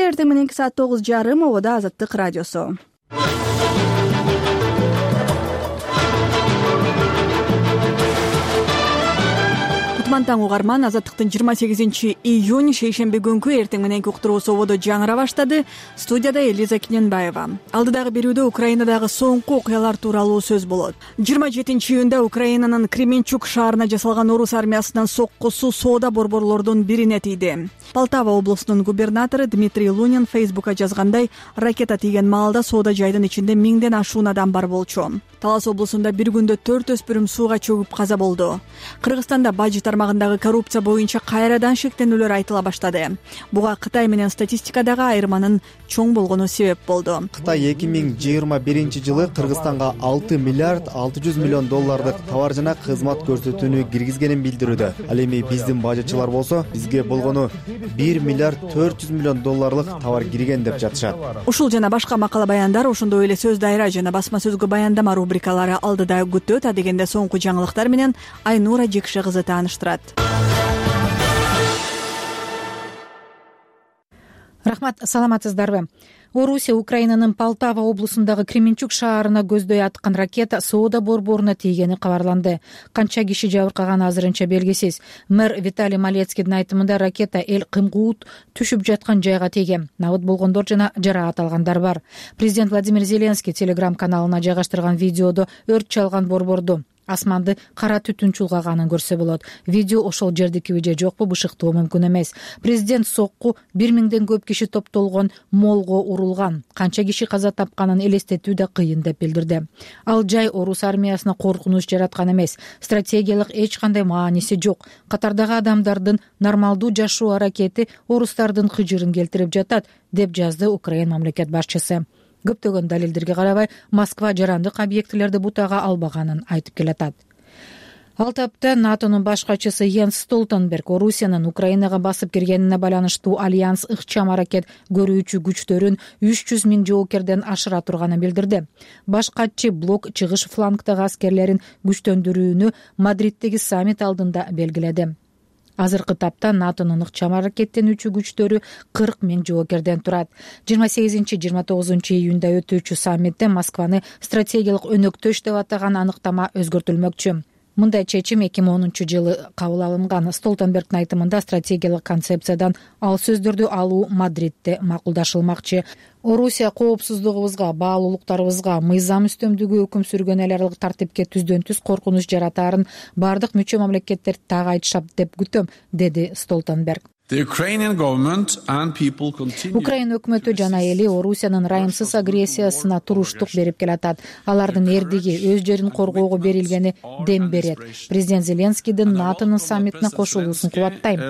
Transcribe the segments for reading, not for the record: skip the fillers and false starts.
эртең мененки саат 9:30 обода Азаттык радиосу. Таң угарман, Азаттыктын 28-июнь шейшемби күнкү эртең мененки уктуруусу ободо жаңыра баштады. Студияда Элиза Киненбаева. Алдыдагы берүүдө Украинадагы соңку окуялар тууралуу сөз болот. 27-июнда Украинанын Кременчуг шаарына жасалган орус армиясынын соккусу соода борборлордун бирине тийди. Полтава облусунун губернатору Дмитрий Лунин Фейсбукка жазгандай, ракета тийген маалда соода жайдын ичинде 1000ден ашуун адам бар болчу. Талас облусунда бир күндө 4 өспүрүм сууга чөгүп каза болду. Кыргызстанда бажы тармагындагы коррупция боюнча кайрадан шектенүүлөр айтыла баштады. Буга Кытай менен статистикадагы айырманын чоң болгону себеп болду. Кытай 2021-жылы Кыргызстанга 6 миллиард 600 миллион доллардык товар жана кызмат көрсөтүүнү киргизгенин билдирүүдө. Ал эми биздин бажычылар болсо, бизге болгону 1 миллиард 400 миллион долларлык товар кирген деп жатышат. Ушул жана башка макала баяндар, ошондой эле сөз дайра жана басма сөзгө баяндама рубрикалары алдыда күтөт. Адегенде соңку жаңылыктар менен Айнура Жекше кызы тааныштырат. Рахмат, саламатсыздарбы? Орусия Украинанын Полтава облусундагы Кременчуг шаарына көздөй аткан ракета соода борборуна тийгени кабарланды. Канча киши жабыркаганы азырынча белгисиз. Мэр Виталий Малецкийдин айтымында ракета эл кымкуут түшүп жаткан жайга тийген. Набыт болгондор жана жараат алгандар бар. Президент Владимир Зеленский Телеграм каналына жайгаштырган видеодо өрт чалган борборду, асманды кара түтүн чулгаганын көрсө болот. Видео ошол жердикиби же жокпу бышыктоо мүмкүн эмес. Президент сокку 1000ден көп киши топтолгон молго урулган, канча киши каза тапканын элестетүү да кыйын деп билдирди. Ал жай орус армиясына коркунуч жараткан эмес, стратегиялык эч кандай мааниси жок. Катардагы адамдардын нормалдуу жашоо аракети орустардын кыжырын келтирип жатат, деп жазды Украин мамлекет башчысы. Көптөгөн далилдерге карабай, Москва жарандык объектилерди бутага албаганын айтып келатат. Ал тапта НАТОнун баш катчысы Йенс Столтенберг Орусиянын Украинага басып киргенине байланыштуу альянс ыкчам аракет көрүүчү күчтөрүн 300 000 жоокерден ашыра турганын билдирди. Баш катчы блок чыгыш флангдагы аскерлерин күчтөндүрүүнү Мадриттеги саммит алдында белгиледи. Азыркы тапта НАТОнун ыкчам аракеттенүүчү күчтөрү 40 000 жоокерден турат. 28-29 июнда өтүүчү саммитте Москваны стратегиялык өнөктөш деп атаган аныктама өзгөртүлмөкчү. Мындай чечим 2010-жылы кабыл алынган. Столтенбергдин айтымында стратегиялык концепциядан ал сөздөрдү алуу Мадридте макулдашылмакчы. Орусия коопсуздугубузга, баалуулуктарыбызга, мыйзам үстөмдүгү өкүм сүргөн эл аралык тартипке түздөн түз коркунуч жаратаарын бардык мүчө мамлекеттер так айтышат деп күтөм, деди Столтенберг. Украин өкмөтү жана эли Орусиянын райымсыз агрессиясына туруштук берип келатат. Алардын эрдиги, өз жерин коргоого берилгени дем берет. Президент Зеленскийдин НАТОнун саммитине кошулуусун кубаттайм,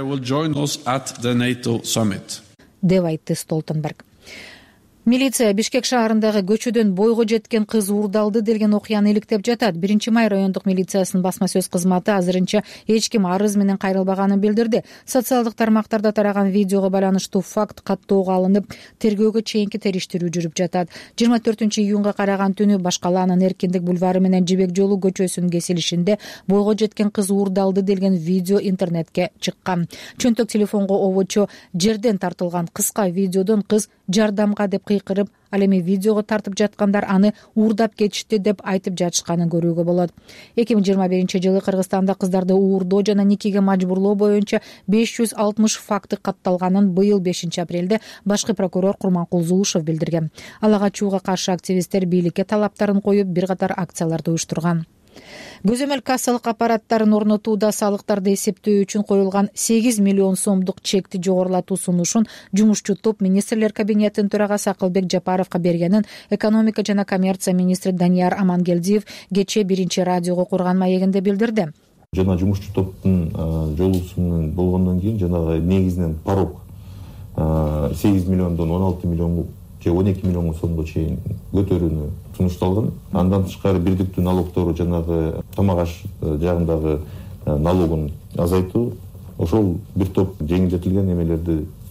деп айтты Столтенберг. Милиция Бишкек шаарындагы көчөдөн бойго жеткен кыз уурдалды делген окуяны иликтеп жатат. 1-май райондук милициясынын басма сөз кызматы азырынча эч ким арыз менен кайрылбаганын билдирди. Социалдык тармактарда тараган видеого байланыштуу факт каттоого алынып, тергөөгө чейинки териштирүү жүрүп жатат. 24-июнга караган түнү Башкалаанын Эркиндик бульвары менен Жибек жолу көчөсүнүн кесилишинде бойго жеткен кыз уурдалды делген видео интернетке чыккан. Чөнтөк телефонго обочо жерден тартылган кыска видеодон кыз жардамга деп кыйкырып, ал эми видеого тартып жаткандар аны уурдап кетишти деп айтып жатышканын көрүүгө болот. 2021-жылы Кыргызстанда кыздарды уурдоо жана никеге мажбурлоо боюнча 560 факты катталганын быйыл 5-апрелде башкы прокурор Курманкул Зулушев билдирген. Ал ага чууга каршы активисттер бийликке талаптарын коюп, бир катар акцияларды уюштурган. Көзөмөл кассалык аппараттарын орнотууда салыктарды эсептөө үчүн коюлган 8 миллион сомдук чекти жогорулатуу сунушун жумушчу топ министрлер кабинетинин төрагасы Акылбек Жапаровго бергенин экономика жана коммерция министри Данияр Амангелдиев кечээ 1-радиого курган маегинде билдирди. Жана жумушчу топтун жолугусунун болгондон кийин жанагы негизинен порог 8 миллиондон 16 миллион же 12 миллион сомго чейин көтөрүүнү сунушталган. Андан тышкары бирдиктүү налогтору жанагы тамак аш жагындагы налогун азайтуу, ошол бир топ жеңилдетилген эмелерди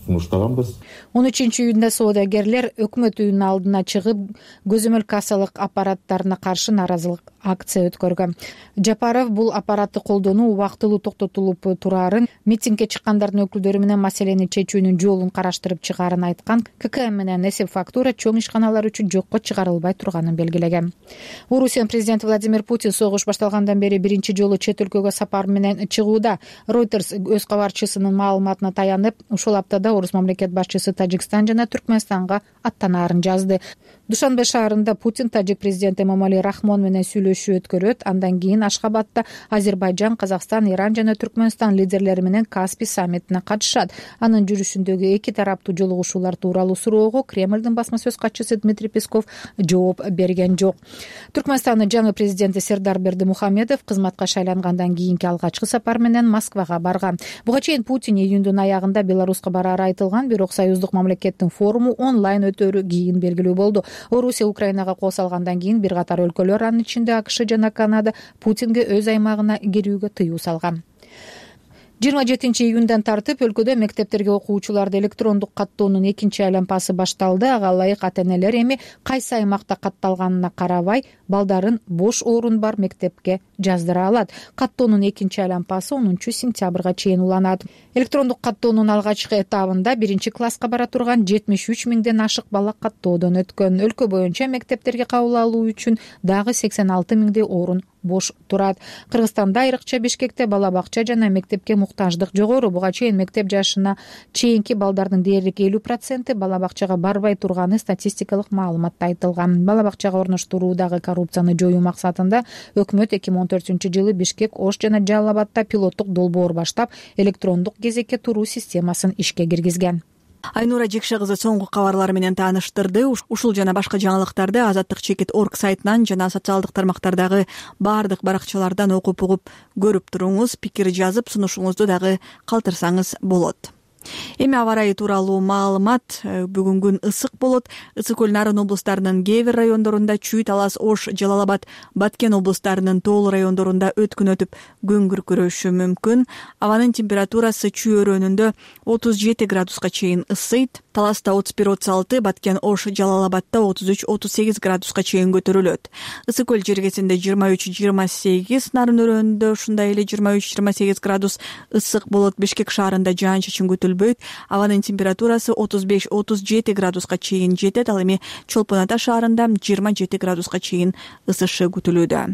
сунуштаганбыз. 13-июнда соодагерлер өкмөт үйүнүн алдына чыгып көзөмөл кассалык аппараттарына каршы нааразылык акция өткөргөн. Жапаров бул аппаратты колдонуу убактылуу токтотулуп турарын, митингге чыккандардын өкүлдөрү менен маселени чечүүнүн жолун караштырып чыгаарын айткан. ККМ менен эсеп фактура чоң ишканалар үчүн жокко чыгарылбай турганын белгилеген. Орусиянын президенти Владимир Путин согуш башталгандан бери биринчи жолу чет өлкөгө сапар менен чыгууда. Reuters өз кабарчысынын маалыматына таянып, ушул аптада орус мамлекет башчысы Тажикстан жана Түркмөнстанга аттанаарын жазды. Душанбе шаарында Путин тажик президенти Эмомали Рахмон менен сүйлөшүү өткөрөт. Андан кийин Ашхабадта Азербайжан, Казакстан, Иран жана Түркмөнстан лидерлери менен Каспий саммитине катышат. Анын жүрүшүндөгү эки тараптуу жолугушуулар тууралуу суроого Кремлдин басма сөз катчысы Дмитрий Песков жооп берген жок. Түркмөнстандын жаңы президенти Сердар Бердимухамедов кызматка шайлангандан кийинки алгачкы сапар менен Москвага барган. Буга чейин Путин июндун аягында Беларуска барары айтылган, бирок союздук мамлекеттин форуму онлайн өтөрү кийин белгилүү болду. Орусия Украинага кол салгандан кийин бир катар өлкөлөр, анын ичинде АКШ жана Канада, Путинге өз аймагына кирүүгө тыюу салган. 27-июндан тартып өлкөдө мектептерге окуучуларды электрондук каттоонун экинчи айланпасы башталды. Ага ылайык ата-энелер эми кайсы аймакта катталганына карабай балдарын бош орун бар мектепке жаздыра алат. Каттоонун экинчи айланпасы 10-сентябрга чейин уланат. Электрондук каттоонун алгачкы этабында биринчи класска бара турган 73 миңден ашык бала каттоодон өткөн. Өлкө боюнча мектептерге кабыл алуу үчүн дагы 86 миңдей орун бош турат. Кыргызстанда айрыкча Бишкекте бала бакча жана мектепке муктаждык жогору. Буга чейин мектеп жашына чейинки балдардын дээрлик 50% бала бакчага барбай турганы статистикалык маалыматта айтылган. Бала бакчага орноштуруудагы коррупцияны жоюу максатында өкмөт 2014-жылы Бишкек, Ош жана Жалал Абадта пилоттук долбоор баштап, электрондук кезекке туруу системасын ишке киргизген. Айнура Жекше кызы соңку кабарлар менен тааныштырды. Ушул жана башка жаңылыктарды Азаттык.org сайтынан жана социалдык тармактардагы баардык баракчалардан окуп угуп көрүп туруңуз. Пикир жазып, сунушуңузду дагы калтырсаңыз болот. Эми аба ырайы тууралуу маалымат. Бүгүнгүн ысык болот. Ысык көл Нарын облустарынын кээ бир райондорунда, Чүй, Талас, Ош, Жалал Абад, Баткен облустарынын тоолуу райондорунда өткүн өтүп күн күркүрөшү мүмкүн. Абанын температурасы Чүй өрөөнүндө 37 градуска чейин ысыйт. Таласта 31-36, Баткен, Ош, Жалал Абадта 33-38 градуска чейин көтөрүлөт. Ысык көл жергесинде 23-28, Нарын өрөөнүндө ушундай эле 23-28 градус ысык болот. Бишкек шаарында жаан-чачын көтөлбөйт. Абанын температурасы 35-37 градуска чейин жетет. Ал эми Чолпон Ата шаарында 27 градуска чейин ысышы күтүлүүдө.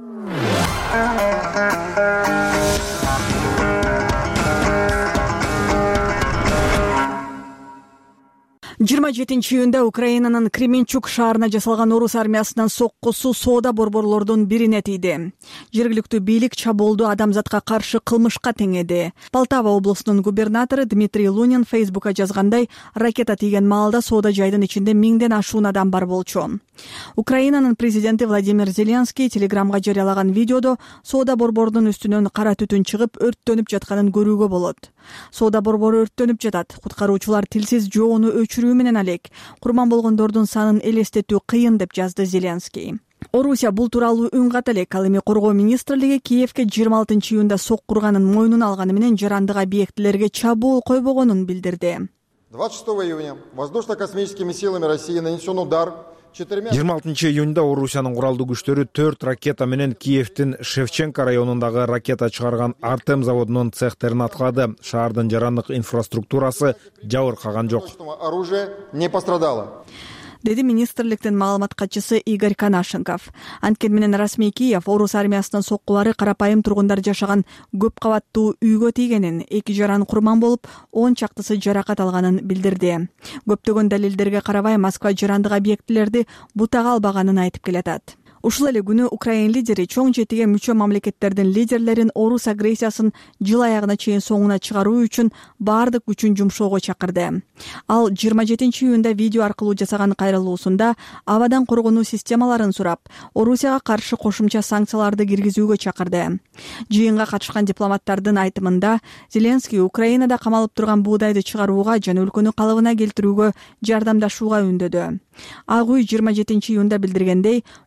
27-июнда Украинанын Кременчуг шаарына жасалган орус армиясынын соккусу соода борборлордун бирине тийди. Жергиликтүү бийлик чабуулду адамзатка каршы кылмышка теңеди. Полтава облусунун губернатору Дмитрий Лунин Фейсбукка жазгандай, ракета тийген маалда соода жайдын ичинде 1000ден ашуун адам бар болчу. Украинанын президенти Владимир Зеленский телеграмга жарыялаган видеодо соода борборунун үстүнөн кара түтүн чыгып, өрттөнүп жатканын көрүүгө болот. Соода борбору өрттөнүп жатат. Куткаруучулар тилсиз жоону өчүрүү менен алек. Курман болгондордун санын элестетүү кыйын деп жазды Зеленский. Орусия бул тууралуу үн ката элек. Ал эми коргоо министрлиги Киевке 26-июнда соккурганын мойнуна алганы менен жарандык объектилерге чабуул койбогонун билдирди. 26 июня воздушно-космическими силами России нанесен удар 26-июнда Орусиянын куралдуу күчтөрү 4 ракета менен Киевдин Шевченко районундагы ракета чыгарган Артем заводунун цехтерин аткылады. Шаардын жарандык инфраструктурасы жабыркаган жок. Оружие не пострадало, деди министрликтин маалымат катчысы Игорь Канашенков. Анткени менен расмий Киев орус армиясынын соккулары карапайым тургундар жашаган көп кабаттуу үйгө тийгенин, 2 жаран курман болуп, 10 чактысы жаракат алганын билдирди. Көптөгөн далилдерге карабай Москва жарандык объектилерди бутага албаганын айтып келатат. Ушул эле күнү Украин лидери чоң жетиге мүчө мамлекеттердин лидерлерин орус агрессиясын жыл аягына чейин соңуна чыгаруу үчүн баардык күчүн жумшоого чакырды. Ал 27-июнда видео аркылуу жасаган кайрылуусунда абадан коргонуу системаларын сурап, Орусияга каршы кошумча санкцияларды киргизүүгө чакырды. Жыйынга катышкан дипломаттардын айтымында Зеленский Украинада камалып турган буудайды чыгарууга жана өлкөнү калыбына келтирүүгө жардамдашууга үндөдү. Ак үй 27-июнда билдиргендей, Кошмо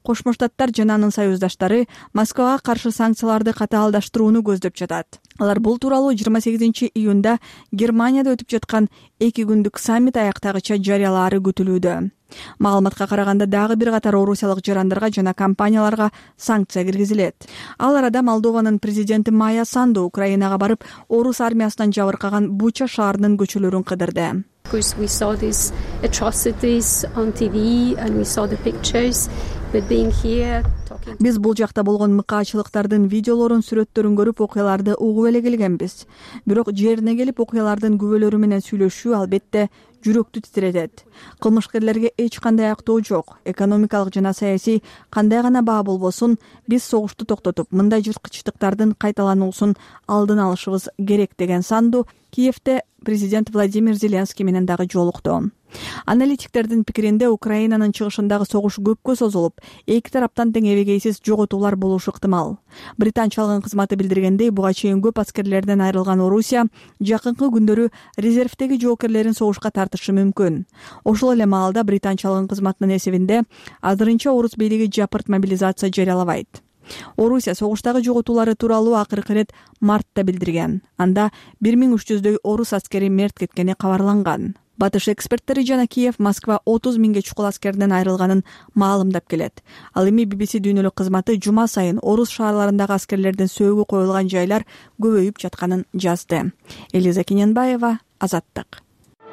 Штаттар жана анын союздаштары Москвага каршы санкцияларды катаалдаштырууну көздөп жатат. Алар бул тууралуу 28 июнда Германияда өтүп жаткан 2 күндүк саммит аяктагыча жарыялаары күтүлүүдө. Маалыматка караганда дагы бир катар орусиялык жарандарга жана компанияларга санкция киргизилет. Ал арада Молдованын президенти Майя Санду Украинага барып, орус армиясынан жабыркаган Буча шаарынын көчөлөрүн кыдырды. We saw these atrocities on TV and we saw the pictures, but being here talking. Биз бул жакта болгон мыкаачылыктардын видеолорун, сүрөттөрүн көрүп окуяларды угуп эле келгенбиз. Бирок жерине келип окуялардын күбөлөрү менен сүйлөшүү албетте жүрөктү титиретет. Кылмышкерлерге эч кандай актоо жок. Экономикалык жана саясий кандай гана баа болбосун, биз согушту токтотуп, мындай жырткычтыктардын кайталануусун алдын алышыбыз керек деген Санду Киевте президент Владимир Зеленский менен дагы жолукту. Аналитиктердин пикиринде Украинанын чыгышындагы согуш көпкө созулуп, эки тараптан тең эбегейсиз жоготуулар болушу ыктымал. Британ чалгын кызматы билдиргендей, буга чейин көп аскерлерден айрылган Орусия жакынкы күндөрү резервдеги жоокерлерин согушка тартышы мүмкүн. Ошол эле маалда Британ чалгын кызматынын эсебинде азырынча орус бийлиги жапырт мобилизация жарыялабайт. Орусия согуштагы жоготуулары тууралуу акыркы ирет мартта билдирген. Анда 1300дөй орус аскери мерт кеткени кабарланган. Батыш эксперттери жана Киев Москва 30 миңге чукул аскерден айрылганын маалымдап келет. Ал эми BBC дүйнөлүк кызматы жума сайын орус шаарларындагы аскерлердин сөөгү коюлган жайлар көбөйүп жатканын жазды. Элиза Киненбаева, Азаттык.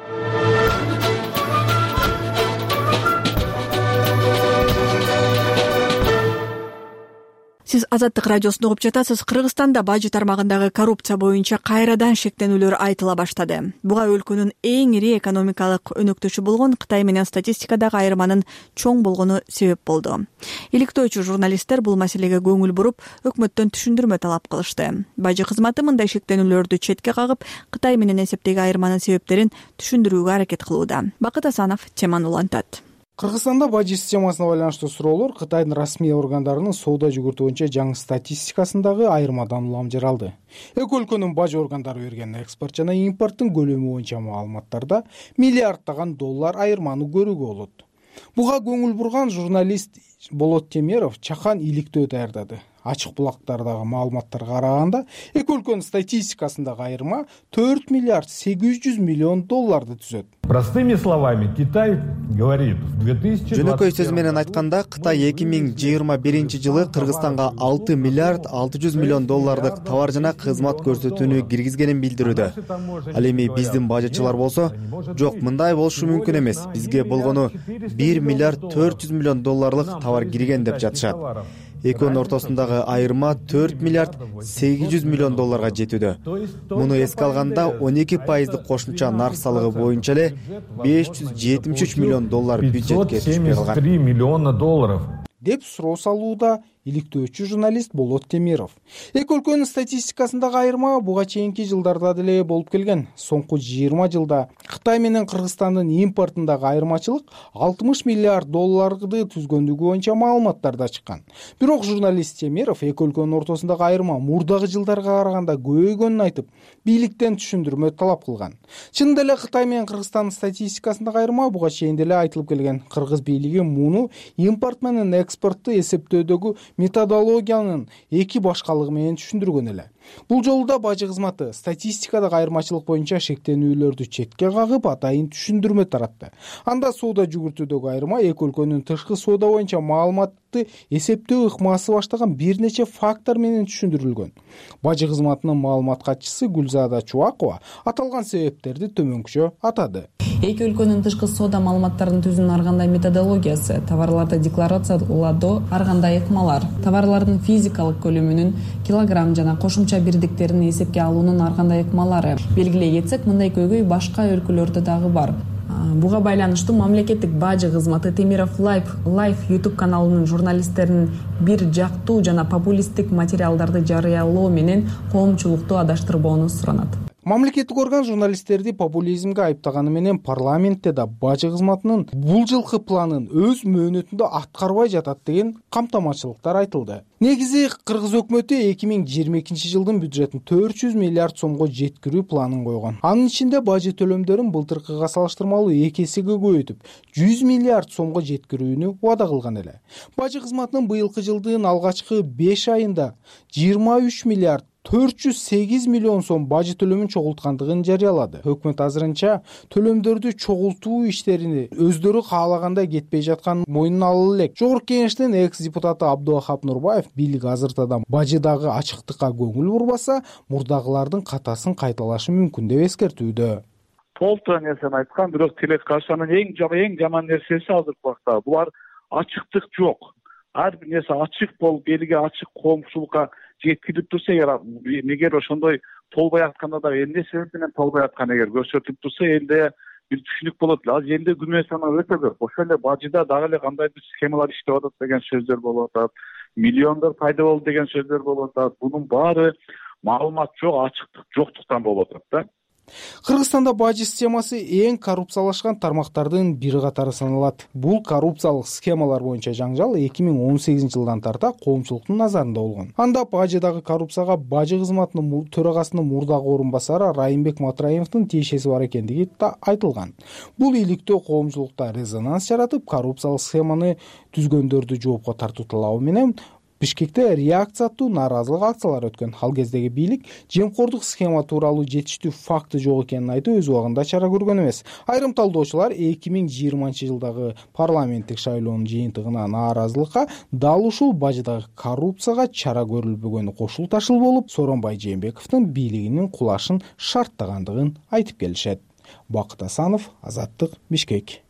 Сиз Азаттык радиосун угуп жатасыз. Кыргызстанда бажы тармагындагы коррупция боюнча кайрадан шектенүүлөр айтыла баштады. Буга өлкөнүн эң ири экономикалык өнөктөшү болгон Кытай менен статистикадагы айырманын чоң болгону себеп болду. Иликтөөчү журналисттер бул маселеге көңүл буруп, өкмөттөн түшүндүрмө талап кылышты. Бажы кызматы мындай шектенүүлөрдү четке кагып, Кытай менен эсептеги айырманын себептерин түшүндүрүүгө аракет кылууда. Бакыт Асанов теманы улантат. Кыргызстанда бажы системасына байланыштуу суроолор Кытайдын расмий органдарынын соода жүгүртүү боюнча жаңы статистикасындагы айырмадан улам жаралды. Эки өлкөнүн бажы органдары берген экспорт жана импорттун көлөмү боюнча маалыматтарда миллиарддаган доллар айырманы көрүүгө болот. Буга көңүл бурган журналист Болот Темиров чакан иликтөө даярдады. Ачык булактардагы маалыматтарга караганда, эки өлкөнүн статистикасындагы айырма 4 миллиард 800 миллион долларды түзөт. Простыми словами, Китай говорит, в 2020 Жөнөкөй сөз менен айтканда, Кытай 2021 жылы Кыргызстанга 6 миллиард 600 миллион доллардык товар жана кызмат көрсөтүүнү киргизгенин билдирүүдө. Ал эми биздин бажычылар болсо, жок, мындай болушу мүмкүн эмес. Бизге болгону 1 миллиард 400 миллион долларлык товар кирген деп жатышат. Экөөнүн ортосундагы айырма 4 миллиард 800 миллион долларга жетүүдө. Муну эске алганда 12% кошумча нарк салыгы боюнча эле 573 миллион доллар бюджетке түшпөй калган. 573 миллиона долларов. Деп суроо салууда иликтөөчү журналист Болот Темиров. Эки өлкөнүн статистикасындагы айырма буга чейинки жылдарда деле болуп келген. Соңку 20 жылда Кытай менен Кыргызстандын импортундагы айырмачылык 60 миллиард долларды түзгөндүгү боюнча маалыматтарда чыккан. Бирок журналист Темиров эки өлкөнүн ортосундагы айырма мурдагы жылдарга караганда көбөйгөнүн айтып, бийликтен түшүндүрмө талап кылган. Чындап эле Кытай менен Кыргызстандын статистикасындагы айырма буга чейин деле айтылып келген. Кыргыз бийлиги муну импорт менен экспортту эсептөөдөгү методологиянын эки башкалыгы менен түшүндүргөн эле. Бул жолу да бажы кызматы статистикадагы айырмачылык боюнча шектенүүлөрдү четке кагып, атайын түшүндүрмө таратты. Анда соода жүгүртүүдөгү айырма эки өлкөнүн тышкы соода боюнча маалыматты эсептөө ыкмасы баштаган бир нече фактор менен түшүндүрүлгөн. Бажы кызматынын маалымат катчысы Гүлзада Чубакова аталган себептерди төмөнкүчө атады. Эки өлкөнүн тышкы соода маалыматтарын түзүүнүн ар кандай методологиясы, товарларды декларациялоодо ар кандай ыкмалар, товарлардын физикалык көлөмүнүн килограмм жана кошумча бирдиктерин эсепке алуунун ар кандай ыкмалары белгилей кетсек, мындай көйгөй башка өлкөлөрдө дагы бар. Буга байланыштуу мамлекеттик бажы кызматы Темиров Live YouTube каналынын журналисттеринин бир жактуу жана популисттик материалдарды жарыялоо менен коомчулукту адаштырбоону суранат. Мамлекеттик орган журналисттерди популизмге айыптаганы менен парламентте да бажы кызматынын бул жылкы планын өз мөөнөтүндө аткарбай жатат деген камтамашылыктар айтылды. Негизи Кыргыз өкмөтү 2022 жылдын бюджетин 400 миллиард сомго жеткирүү планын койгон. Анын ичинде бажы төлөмдөрүн былтыркыга салыштырмалуу 2 эсеге көбөйтүп 100 миллиард сомго жеткирүүнү убада кылган эле. Бажы кызматынын быйылкы жылдын алгачкы 5 айында 23 миллиард 408 миллион сом бажы төлөмүн чогулткандыгын жарыялады. Өкмөт азырынча төлөмдөрдү чогултуу иштерини өздөрү каалагандай кетпей жатканын мойнуна ала элек. Жогорку кеңештин экс-депутаты Абдувахап Нурбаев бийлик азыртадан бажыдагы ачыктыкка көңүл бурбаса, мурдагылардын катасын кайталашы мүмкүн деп эскертүүдө. Толтура нерсени айткан, бирок тилек кашанын эң жаман нерсеси азыркы убакта булар ачыктык жок. Ар бир нерсе ачык болуп, элге ачык коомчулукка жеткирип турса, эгер ошондой толбой атканда да эмне себеп менен толбой аткан эгер көрсөтүлүп турса, элде бир түшүнүк болот. Азыр элде күмө саны өтө көп. Ошол эле бажыда дагы эле кандайдыр схемалар иштеп атат деген сөздөр болуп атат. Миллиондор пайда болду деген сөздөр болуп атат. Бунун баары маалымат жок, ачыктык жоктуктан болуп атат да. Кыргызстанда бажы системасы эң коррупциялашкан тармактардын бири катары саналат. Бул коррупциялык схемалар боюнча жаңжал 2018 жылдан тарта коомчулуктун назарында болгон. Анда бажыдагы коррупцияга бажы кызматынын төрагасынын мурдагы орун басары Райымбек Матраимовдун тиешеси бар экендиги да айтылган. Бул иликтөө коомчулукта резонанс жаратып, коррупциялык схеманы түзгөндөрдү жоопко тартуу талабы менен Бишкекте реакция аттуу нааразылык акциялары өткөн. Ал кездеги бийлик жемкордук схема тууралуу жетиштүү факты жок экенин айтып, өз убагында чара көргөн эмес. Айрым талдоочулар 2020 жылдагы парламенттик шайлоонун жыйынтыгына нааразылыкка дал ушул бажыдагы коррупцияга чара көрүлбөгөнү кошул ташыл болуп, Сооронбай Жээнбековдун бийлигинин кулашын шарттагандыгын айтып келишет. Бакыт Асанов, Азаттык, Бишкек.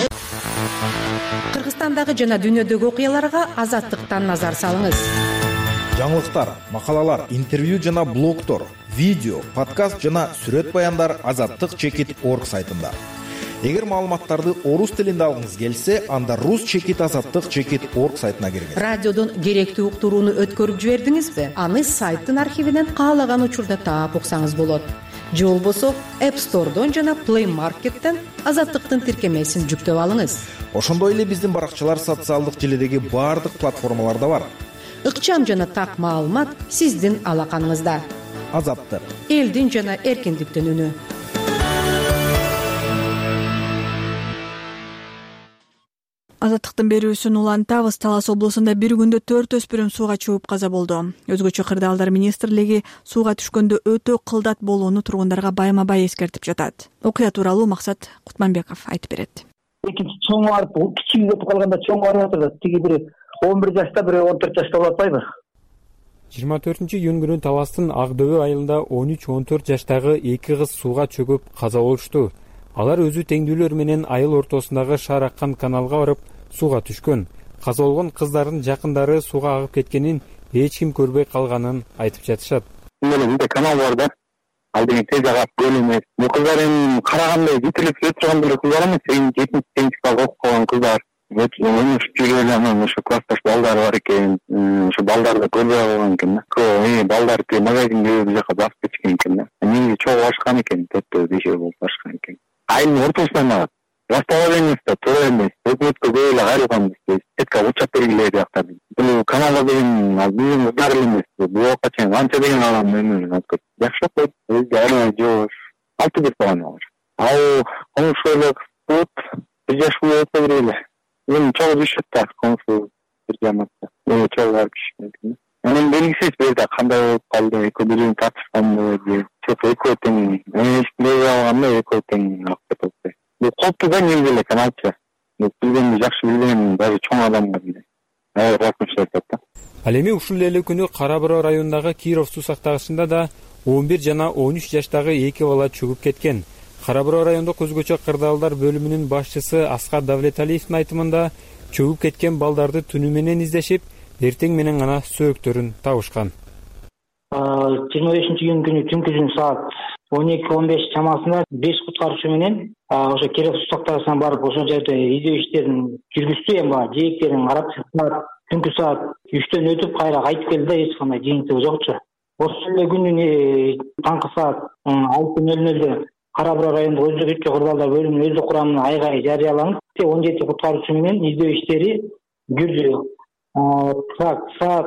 Кыргызстандагы жана дүйнөдөгү окуяларга Азаттыктан назар салыңыз. Жаңылыктар, макалалар, интервью жана блогтор, видео, подкаст жана сүрөт баяндар azattik.org сайтында. Эгер маалыматтарды орус тилинде алгыңыз келсе, анда rus.azattik.org сайтына киргиз. Радиодон керектүү уктурууну өткөрүп жибердиңизби? Аны сайттын архивинен каалаган учурда таап уксаңыз болот. Же болбосо App Store'дон жана Play Market'тен Азаттыктын тиркемесин жүктөп алыңыз. Ошондой эле биздин баракчалар социалдык желидеги баардык платформаларда бар. Ыкчам жана так маалымат сиздин алаканыңызда. Азаттык. Элдин жана эркиндиктин үнү. Азаттыктын берүүсүн улантабыз. Талас облусунда бир күндө 4 өспүрүм сууга чөбүп каза болду. Өзгөчө кырдаалдар министрлиги сууга түшкөндө өтө кылдат болууну тургундарга байма-бай эскертип жатат. Окуя тууралуу Максат Кутманбеков айтып берет. Экинчи чоң барып, кичиги кетип калганда чоң барып атат. Тиги бири 11 жашта, бири 14 жашта болуп атпайбы? 24-июнь күнү Таластын Ак-Дөбө айылында 13-14 жаштагы эки кыз сууга чөгүп каза болушту. Алар өзү теңдүүлөр менен айыл ортосундагы шаар аккан каналга барып сууга түшкөн. Каза болгон кыздардын жакындары сууга агып кеткенин эч ким көрбөй калганын айтып жатышат. Мындай канал бар да. Ал деген тез агат көл эмес. Бул кыздар эми карагандай жетилип өтүргөн деле кыздар эмес. 7-8 класс окуп калган кыздар. Жүрөөлөр анан ошо классташ балдар бар экен. Ошо балдарды көрбөй калган экен да. Балдар тиги магазинге бул жака басып кетишкен экен да. Негизи чогуу ашкан экен, 4-5 болуп ашкан экен. Айылдын ортосунан агат. Расталар эмес да, туура эмес. Өкмөткө көп эле кайрылганбыз биз. Сетка учат бергиле жактарды. Бул каналда деген биздин кыздар эле эмес. Бул жака чейин анча деген адам эмне алып кетти. Жакшы окуйт. Өзү ары жоош. 6 бет болгон алар. Ал комшулук кылып, 1 жаш болуп эле. Мен чогуу düşөт да, комшу бир жаматта. Мен чогуу барып düşмөдүм. Анын белгисиз берди кандай болуп калды, экөө бирин тартышканбы, экөө тең, эчтеке алганда экөө тең алып кетти. Бул копту да негизи эле каналчы. Билгенди жакшы билген даже чоң адамга билет. Рахмат да. Ал эми ушул эле күнү Кара Буруу районундагы Киров суу сактагычында да 11 жана 13 жаштагы эки бала чөгүп кеткен. Кара Буруу райондук өзгөчө кырдаалдар бөлүмүнүн башчысы Аскар Давлеталиевдин айтымында чөгүп кеткен балдарды түнү менен издешип, эртең менен гана сөөктөрүн табышкан. 25-июнь күнү түнкү саат 12-15 чамасында 5 куткаруучу менен ошо Киров суу сактагычына барып ошол жерде издөө иштерин жүргүздү. Эми жээктерин карап түнкү саат 3төн өтүп кайра кайтып келди да, эч кандай жыйынтыгы жокчу. ошол эле күнүн таңкы саат 6:00 Кара Бура райондук өздүк эркек курдалдар бөлүмүнүн өздүк курамына айгай жарыяланып, 17 куткаруучу менен издөө иштери жүрдү. Саат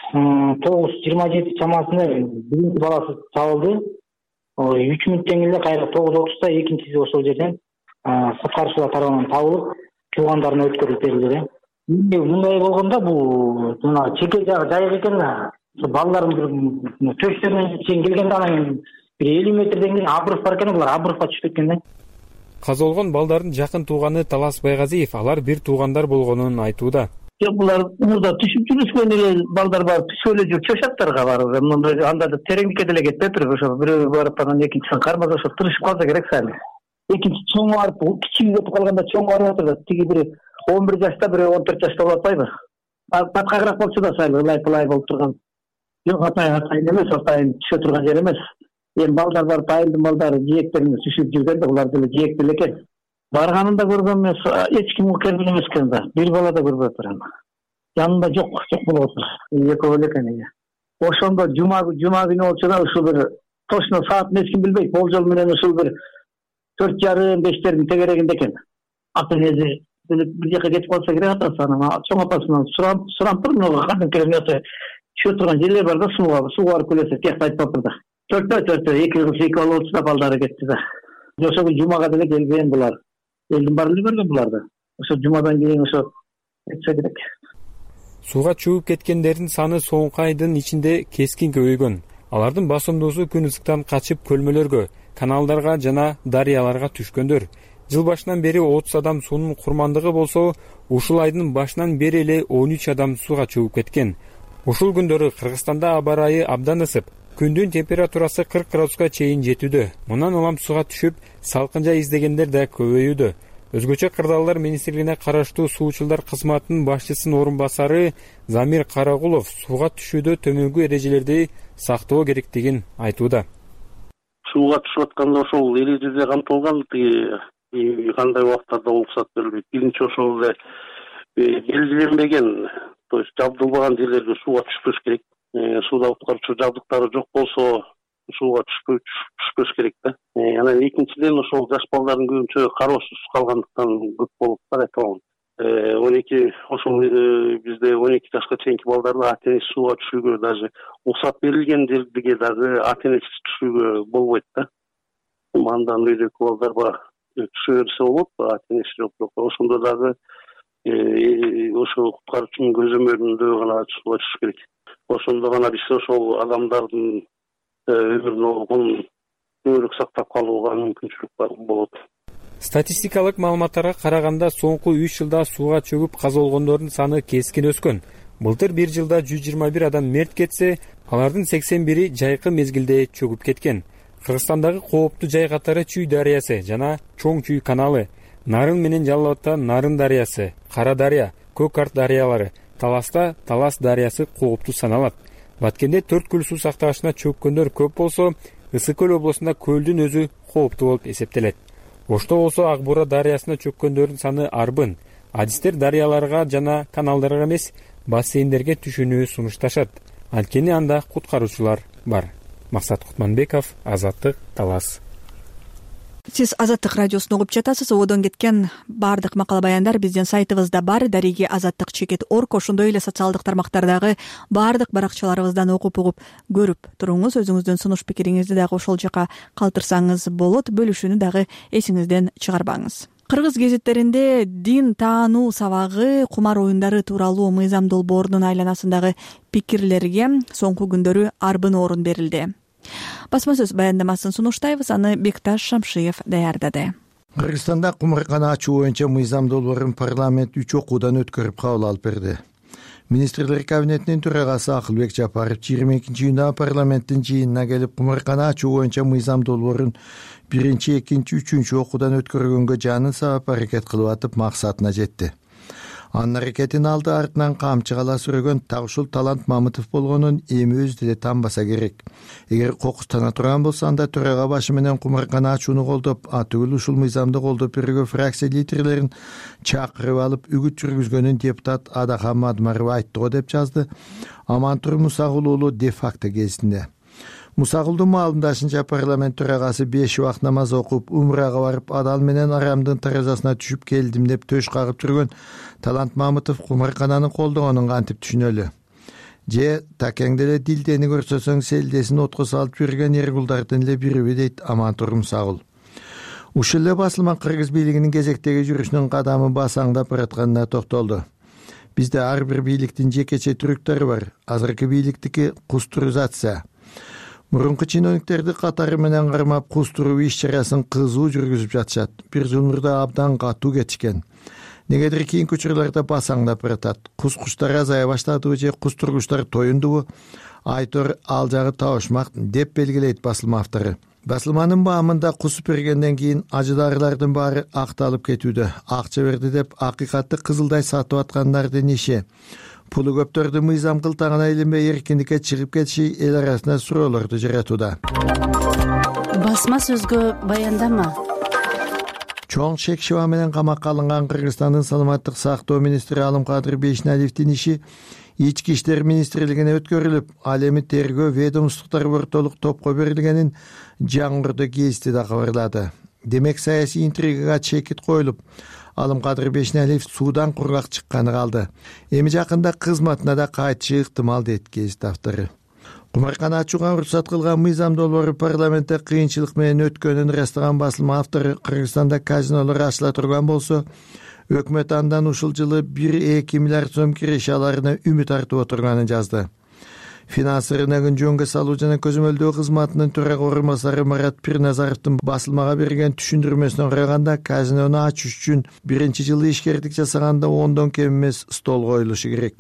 9:27 чамасында биринчи баласы табылды. 3 мүнөттөн кийин эле кайра 9:30 экинчиси ошол жерден куткаруучулар тарабынан табылып, туугандарына өткөрүлүп берилди. Мындай болгондо бул жана чеке жайык экен. Балдардын төштөрүнөн чейин келгенде анан 50 метрден кийин абрыв бар экен, булар абрывга түшүп кеткен да. Каза болгон балдардын жакын тууганы Талас Байгазиев алар бир туугандар болгонун айтууда. Булар мурда түшүп жүрүшкөн эле балдар бар, түшүп эле жүрүп чашаттарга барып, мындай анда да тереңдикке деле кетпей туруп, ошо бирөө барып анан экинчисин кармаса ошо тырышып калса керек сали. Экинчи чоң барып, кичиги кетип калганда чоң барып атат. Тиги бири 11 жашта, бири 14 жашта болуп атпайбы? Паткагыраак болчу да сали, ылай болуп турган. Жок, атайын эмес, атайын түшө турган жер эмес. Эми балдар бар, айылдын балдары жээктерине түшүп жүргөндө булар деле жээк деле экен. Барганын да көргөн эмес, эч ким келген эмес экен да. Бир бала да көрбөй атыр. Жанында жок болуп атыр. Экөө эле экен. Ошондо жума күнү болчу да, ушул бир точно саат мезгилин билбейт, болжол менен ушул бир 4:30-5 тегерегинде экен. Ата-энеси бир жака кетип калса керек, атасы анан чоң апасынан сурап туруп, кандай керемети түшө турган жерлер бар да, сууга барып келсе, тияк айтпаптыр да. 4:2 2 болчу да, балдары кетти да. Ошол жумага деле келген булар. Элдин баары эле көргөн буларды. Ошо жумадан кийин ошо этсе керек. Сууга чөгүп кеткендердин саны соңку айдын ичинде кескин көбөйгөн. Алардын басымдуусу күн ысыктан качып көлмөлөргө, каналдарга жана дарыяларга түшкөндөр. Жыл башынан бери 30 адам суунун курмандыгы болсо, ушул айдын башынан бери эле 13 адам сууга чөгүп кеткен. Ушул күндөрү Кыргызстанда аба ырайы абдан ысып, күндүн температурасы 40 градуска чейин жетүүдө. Мундан улам сууга түшүп, салкын жай издегендер да көбөйүүдө. Өзгөчө Кырдаалдар министрлигине караштуу суучулдар кызматынын башчысынын орун басары Замир Карагулов сууга түшүүдө төмөнгү эрежелерди сактоо керектигин айтууда. Сууга түшүп атканда ошол эрежеде камтылган, кандай убактарда уруксат берилбейт. Биринчи ошол эле белгиленбеген, то есть жабдылбаган жерлерге сууга түшпөш керек. Сууда куткаруучу жабдыктары жок болсо, сууга түшпөш керек да. Анан экинчиден ошол жаш балдардын көбүнчө кароосуз калгандыктан көп болуп барат. 12 ошол бизде 12 жашка чейинки балдарга ата-энеси сууга түшүүгө даже уруксат берилген жерге дагы ата-энеси түшүүгө болбойт да. Андан үйдөгү балдар бар түшө берсе болот, ата-энеси жок. Ошондо дагы ошо куткаруучунун көзөмөлүндө гана сууга түшүш керек. Ошондо гана биз ошол адамдардын өмүрүн көбүрөөк сактап калууга мүмкүнчүлүк болот. Статистикалык маалыматтарга караганда соңку 3 жылда сууга чөгүп каза болгондордун саны кескин өскөн. Былтыр бир жылда 121 адам мерт кетсе, алардын 81-и жайкы мезгилде чөгүп кеткен. Кыргызстандагы кооптуу жай катары Чүй дарыясы жана Чоң Чүй каналы, Нарын менен Жалал Абадта Нарын дарыясы, Кара дарыя, Көк Арт дарыялары, Таласта Талас дарыясы кооптуу саналат. Баткенде 4 көл суу сактагычына чөккөндөр көп болсо, Ысык көл облусунда көлдүн өзү кооптуу болуп эсептелет. Ошто болсо Ак Бура дарыясына чөккөндөрдүн саны арбын. Адистер дарыяларга жана каналдарга эмес, бассейндерге түшүүнү сунушташат. Анткени анда куткаруучулар бар. Максат Кутманбеков, Азаттык, Талас. Сиз Азаттык радиосун угуп жатасыз. Ободон кеткен бардык макала баяндар биздин сайтыбызда бар. Дариги Азаттык.org, ошондой эле социалдык тармактардагы бардык баракчаларыбыздан угуп көрүп туруңуз. Өзүңүздүн сунуш пикириңизди дагы ошол жака калтырсаңыз болот. Бөлүшүүнү дагы эсиңизден чыгарбаңыз. Кыргыз гезиттеринде дин таануу сабагы, кумар оюндары тууралуу мыйзам долбоорунун айланасындагы пикирлерге соңку күндөрү арбын орун берилди. Басма сөз баяндамасын сунуштайбыз, аны Бекташ Шамшиев даярдады. Кыргызстанда кумаркана ачуу боюнча мыйзам долбоорун парламент 3 окуудан өткөрүп кабыл алып берди. Министрлер кабинетинин төрагасы Акылбек Жапаров 22-июнда парламенттин жыйынына келип, кумаркана ачуу боюнча мыйзам долбоорун 1, 2, 3 окуудан өткөргөнгө жанын сабап аракет кылып атып максатына жетти. Анын аракетин алды артынан камчы кала сүрөгөн так ушул Талант Мамытов болгонун эми өзү деле танбаса керек. Эгер кокус тана турган болсо, анда төрага башы менен кумаркана ачууну колдоп, атүгүл ушул мыйзамды колдоп берүүгө фракция лидерлерин чакырып алып үгүт жүргүзгөнүн депутат Адахан Мадмаров айтты го, деп жазды Амантур Мусагул уулу де факто гезитинде. Мусагулдун маалымдашынча, парламент төрагасы 5 убакыт намаз окуп, умрага барып, адал менен арамдын таразасына түшүп келдим деп төш кагып жүргөн Талант Мамытов кумаркананы колдогонун кантип түшүнөлү? Же такең деле дилдени көрсөсөң селдесин отко салып жүргөн эргулдардын эле бириби, дейт Амантур Мусагул. Ушул эле басылма кыргыз бийлигинин кезектеги жүрүшүнүн кадамы басаңдап баратканына токтолду. Бизде ар бир бийликтин жекече түрүктөрү бар. Азыркы бийликтики кустуризация. Мурунку чиновниктерди катары менен кармап, кустуруу иш-чарасын кызуу жүргүзүп жатышат. Бир жыл мурда абдан катуу кетишкен. Негедир кийинки учурларда басаңдап баратат. Кус-куштар азая баштадыбы же кустургучтар тоюндубу? Айтор ал жагы табышмак деп белгилейт басылма автору. Басылманын баамында кусуп бергенден кийин ажыдагылардын баары акталып кетүүдө. Акча берди деп акыйкатты кызылдай сатып аткандардын иши. Пулу көптөрдү мыйзам кылтагына илинбей эркиндикке чыгып кетиши эл арасында суроолорду жаратууда. Басма сөзгө баяндама. Чоң шек шыба менен камакка алынган Кыргызстандын саламаттык сактоо министри Алымкадыр Бейшеналиевдин иши Ички иштер министрлигине өткөрүлүп, ал эми тергөө ведомстволуктар ортолук топко берилгенин жаңырды кести да кабарлады. Демек саясий интригага чекит коюлуп, Алымкадыр Бейшеналиев суудан кургак чыкканы калды. Эми жакында кызматына да кайтышы ыктымал, дейт гезит автору. Кумарканы ачууга уруксат кылган мыйзам долбоору парламентте кыйынчылык менен өткөнүн ырастаган басылма автору Кыргызстанда казинолор ачыла турган болсо, өкмөт андан ушул жылы 1-2 миллиард сом киреше аларына үмүт артып отурганын жазды. Финанс рыногун жөнгө салуу жана көзөмөлдөө кызматынын төрага орун басары Марат Пирназаровдун басылмага берген түшүндүрмөсүнө караганда, казинону ачыш үчүн биринчи жылы ишкердик жасаганда 10дон кем эмес стол коюлушу керек.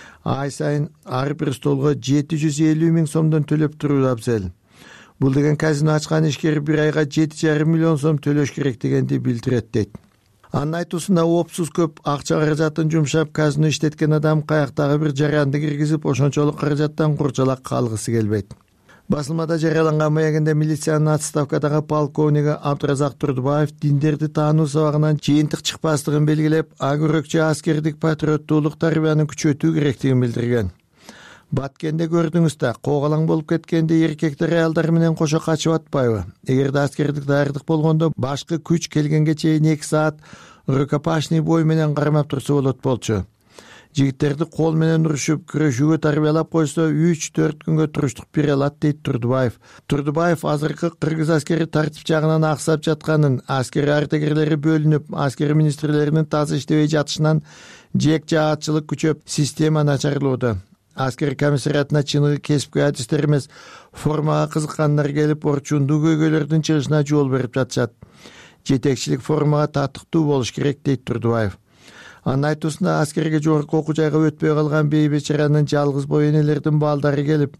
Ай сайын ар бир столго 750 миң сомдон төлөп туруу абзел. Бул деген казино ачкан ишкер бир айга 7,5 миллион сом төлөш керек дегенди билдирет, дейт. Анын айтуусунда опсуз көп акча каражатын жумшап казино иштеткен адам каяктагы бир жаранды киргизип, ошончолук каражаттан курчалак калгысы келбейт. Басылмада жарыяланган маегинде милициянын отставкадагы полковниги Абдыразак Турдубаев диндерди таануу сабагынан жыйынтык чыкпастыгын белгилеп, агөрөкчө аскердик патриоттуулук тарбиянын күчөтүү керектигин билдирген. Баткенде көрдүңүз да, когалаң болуп кеткенде эркектер аялдар менен кошо качып атпайбы? Эгерде аскердик даярдык болгондо башкы күч келгенге чейин 2 саат рукопашный бой менен кармап турса болот болчу. Жигиттерди кол менен урушуп, күрөшүүгө тарбиялап койсо 3-4 күнгө туруштук бере алат, дейт Турдубаев. Турдубаев азыркы кыргыз аскери тартип жагынан аксап жатканын, аскери артегерлери бөлүнүп, аскери министрлеринин таза иштебей жатышынан жек жаатчылык күчөп, система начарлоодо. Аскери комиссариатына чыныгы кесипкөй адистер эмес, формага кызыккандар келип, орчундуу көйгөйлөрдүн чыгышына жол берип жатышат. Жетекчилик формага татыктуу болуш керек, дейт Турдубаев. Анын айтуусунда, аскерге жогорку окуу жайга өтпөй калган бейбечаранын жалгыз бой энелердин балдары келип,